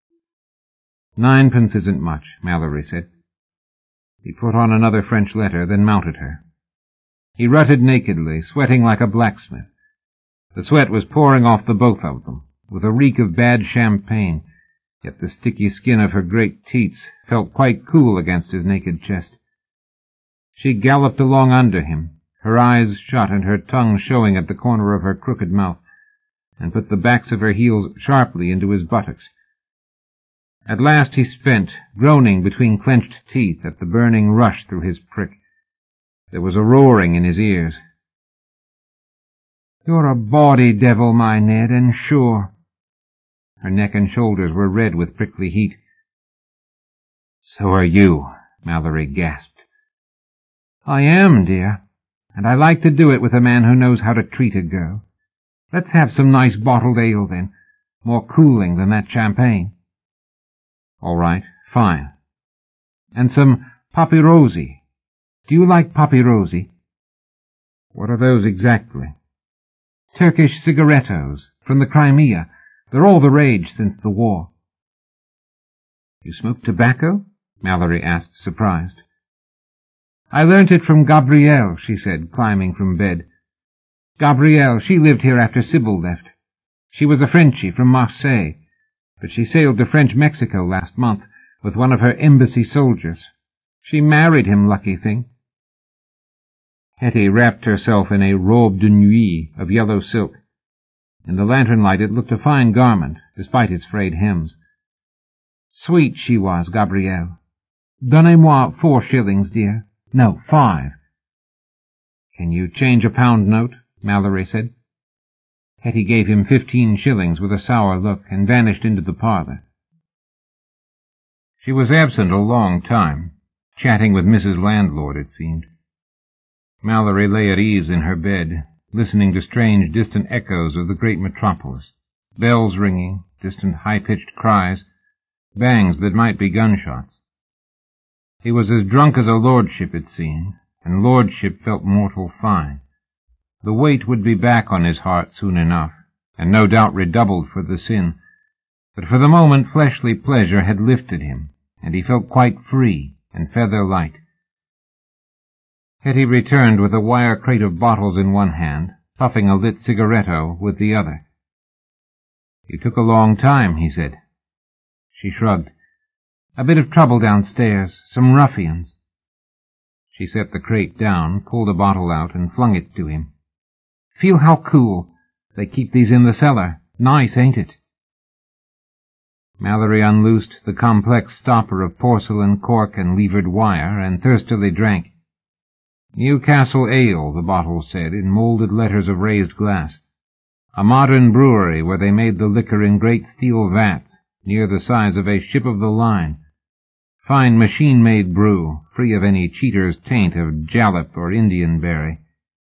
9p isn't much, Mallory said. He put on another French letter, then mounted her. He rutted nakedly, sweating like a blacksmith. The sweat was pouring off the both of them, with a reek of bad champagne, yet the sticky skin of her great teats felt quite cool against his naked chest. She galloped along under him, her eyes shut and her tongue showing at the corner of her crooked mouth, and put the backs of her heels sharply into his buttocks. At last he spent, groaning between clenched teeth at the burning rush through his prick. There was a roaring in his ears. You're a bawdy devil, my Ned, and sure. Her neck and shoulders were red with prickly heat. So are you, Mallory gasped. I am, dear, and I like to do it with a man who knows how to treat a girl. Let's have some nice bottled ale, then, more cooling than that champagne. All right, fine. And some papirosi. Do you like papirosi? What are those exactly? Turkish cigarettos, from the Crimea. They're all the rage since the war. You smoke tobacco? Mallory asked, surprised. I learnt it from Gabrielle, she said, climbing from bed. Gabrielle, she lived here after Sybil left. She was a Frenchie from Marseille, but she sailed to French Mexico last month with one of her embassy soldiers. She married him, lucky thing. Hetty wrapped herself in a robe de nuit of yellow silk. In the lantern light it looked a fine garment, despite its frayed hems. Sweet she was, Gabrielle. Donnez-moi 4 shillings, dear. No, 5. Can you change a pound note? Mallory said. Hetty gave him 15 shillings with a sour look and vanished into the parlour. She was absent a long time, chatting with Mrs. Landlord, it seemed. Mallory lay at ease in her bed, listening to strange, distant echoes of the great metropolis, bells ringing, distant high-pitched cries, bangs that might be gunshots. He was as drunk as a lordship, it seemed, and lordship felt mortal fine. The weight would be back on his heart soon enough, and no doubt redoubled for the sin, but for the moment fleshly pleasure had lifted him, and he felt quite free and feather-light. Hetty returned with a wire crate of bottles in one hand, puffing a lit cigaretto with the other. You took a long time, he said. She shrugged. A bit of trouble downstairs, some ruffians. She set the crate down, pulled a bottle out, and flung it to him. Feel how cool. They keep these in the cellar. Nice, ain't it? Mallory unloosed the complex stopper of porcelain, cork, and levered wire, and thirstily drank. Newcastle Ale, the bottle said, in molded letters of raised glass. A modern brewery where they made the liquor in great steel vats, near the size of a ship of the line. Fine machine-made brew, free of any cheater's taint of jalap or Indian-berry.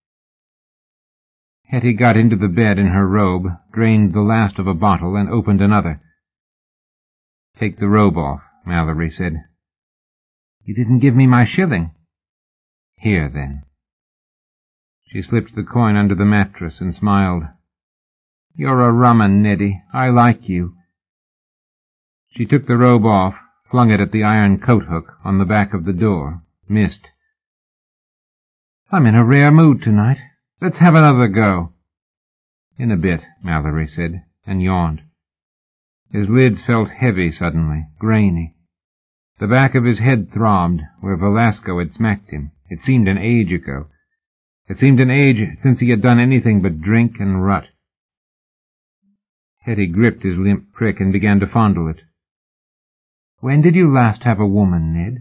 Hetty got into the bed in her robe, drained the last of a bottle, and opened another. Take the robe off, Mallory said. You didn't give me my shilling. Here, then. She slipped the coin under the mattress and smiled. You're a rum 'un, Neddy. I like you. She took the robe off, flung it at the iron coat-hook on the back of the door, missed. I'm in a rare mood tonight. Let's have another go. In a bit, Mallory said, and yawned. His lids felt heavy suddenly, grainy. The back of his head throbbed where Velasco had smacked him. It seemed an age ago. It seemed an age since he had done anything but drink and rut. Hetty gripped his limp prick and began to fondle it. "When did you last have a woman, Ned?"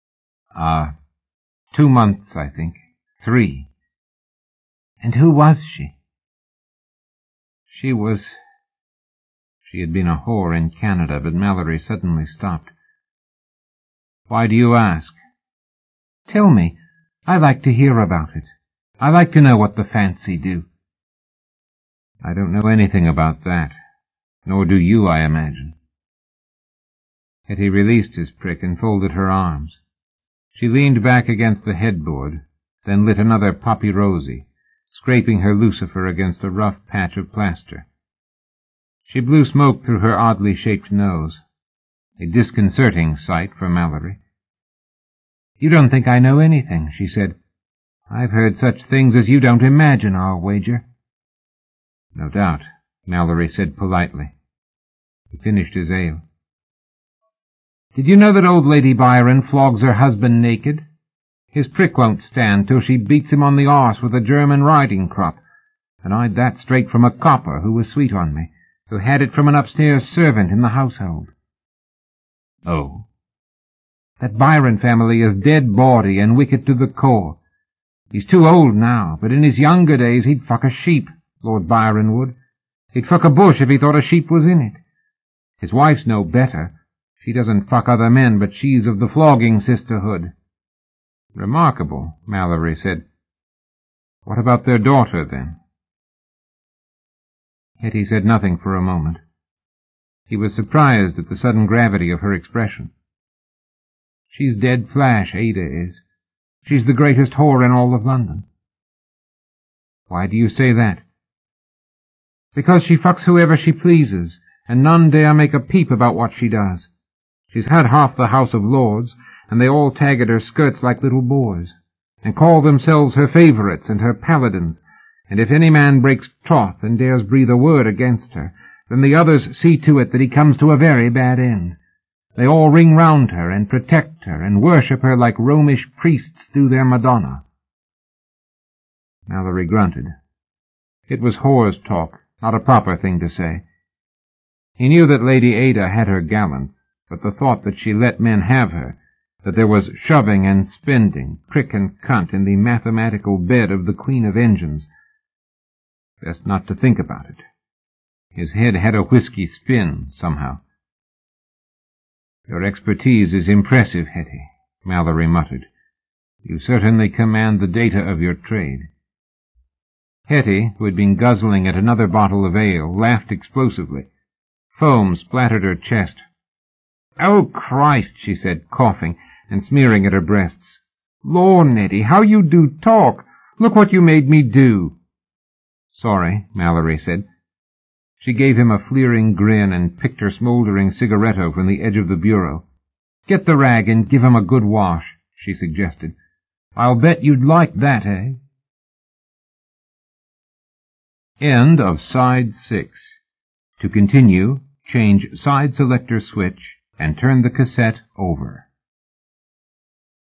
2 months, I think. 3. "And who was she?" She had been a whore in Canada, but Mallory suddenly stopped. "Why do you ask?" "Tell me. I like to hear about it. I like to know what the fancy do." "I don't know anything about that. Nor do you, I imagine." Hetty released his prick and folded her arms. She leaned back against the headboard, then lit another poppy rosy, scraping her lucifer against a rough patch of plaster. She blew smoke through her oddly shaped nose, a disconcerting sight for Mallory. "You don't think I know anything," she said. "I've heard such things as you don't imagine, I'll wager." "No doubt," Mallory said politely. He finished his ale. "Did you know that old Lady Byron flogs her husband naked? His prick won't stand till she beats him on the arse with a German riding crop, and I'd that straight from a copper who was sweet on me, who had it from an upstairs servant in the household." "Oh?" "That Byron family is dead bawdy and wicked to the core. He's too old now, but in his younger days he'd fuck a sheep, Lord Byron would. He'd fuck a bush if he thought a sheep was in it. His wife's no better. She doesn't fuck other men, but she's of the flogging sisterhood." "Remarkable," Mallory said. "What about their daughter, then?" Hetty said nothing for a moment. He was surprised at the sudden gravity of her expression. "She's dead flash, Ada is. She's the greatest whore in all of London." "Why do you say that?" "Because she fucks whoever she pleases, and none dare make a peep about what she does. She's had half the House of Lords, and they all tag at her skirts like little boys, and call themselves her favourites and her paladins, and if any man breaks troth and dares breathe a word against her, then the others see to it that he comes to a very bad end. They all ring round her and protect her and worship her like Romish priests do their Madonna." Mallory grunted. It was whore's talk, not a proper thing to say. He knew that Lady Ada had her gallants, but the thought that she let men have her, that there was shoving and spending, prick and cunt in the mathematical bed of the Queen of Engines. Best not to think about it. His head had a whiskey spin, somehow. "Your expertise is impressive, Hetty," Mallory muttered. "You certainly command the data of your trade." Hetty, who had been guzzling at another bottle of ale, laughed explosively. Foam splattered her chest. "Oh, Christ," she said, coughing and smearing at her breasts. "Lor, Neddy, how you do talk! Look what you made me do." "Sorry," Mallory said. She gave him a fleering grin and picked her smouldering cigaretto from the edge of the bureau. "Get the rag and give him a good wash," she suggested. "I'll bet you'd like that, eh?" End of Side 6. To continue, change side selector switch and turn the cassette over.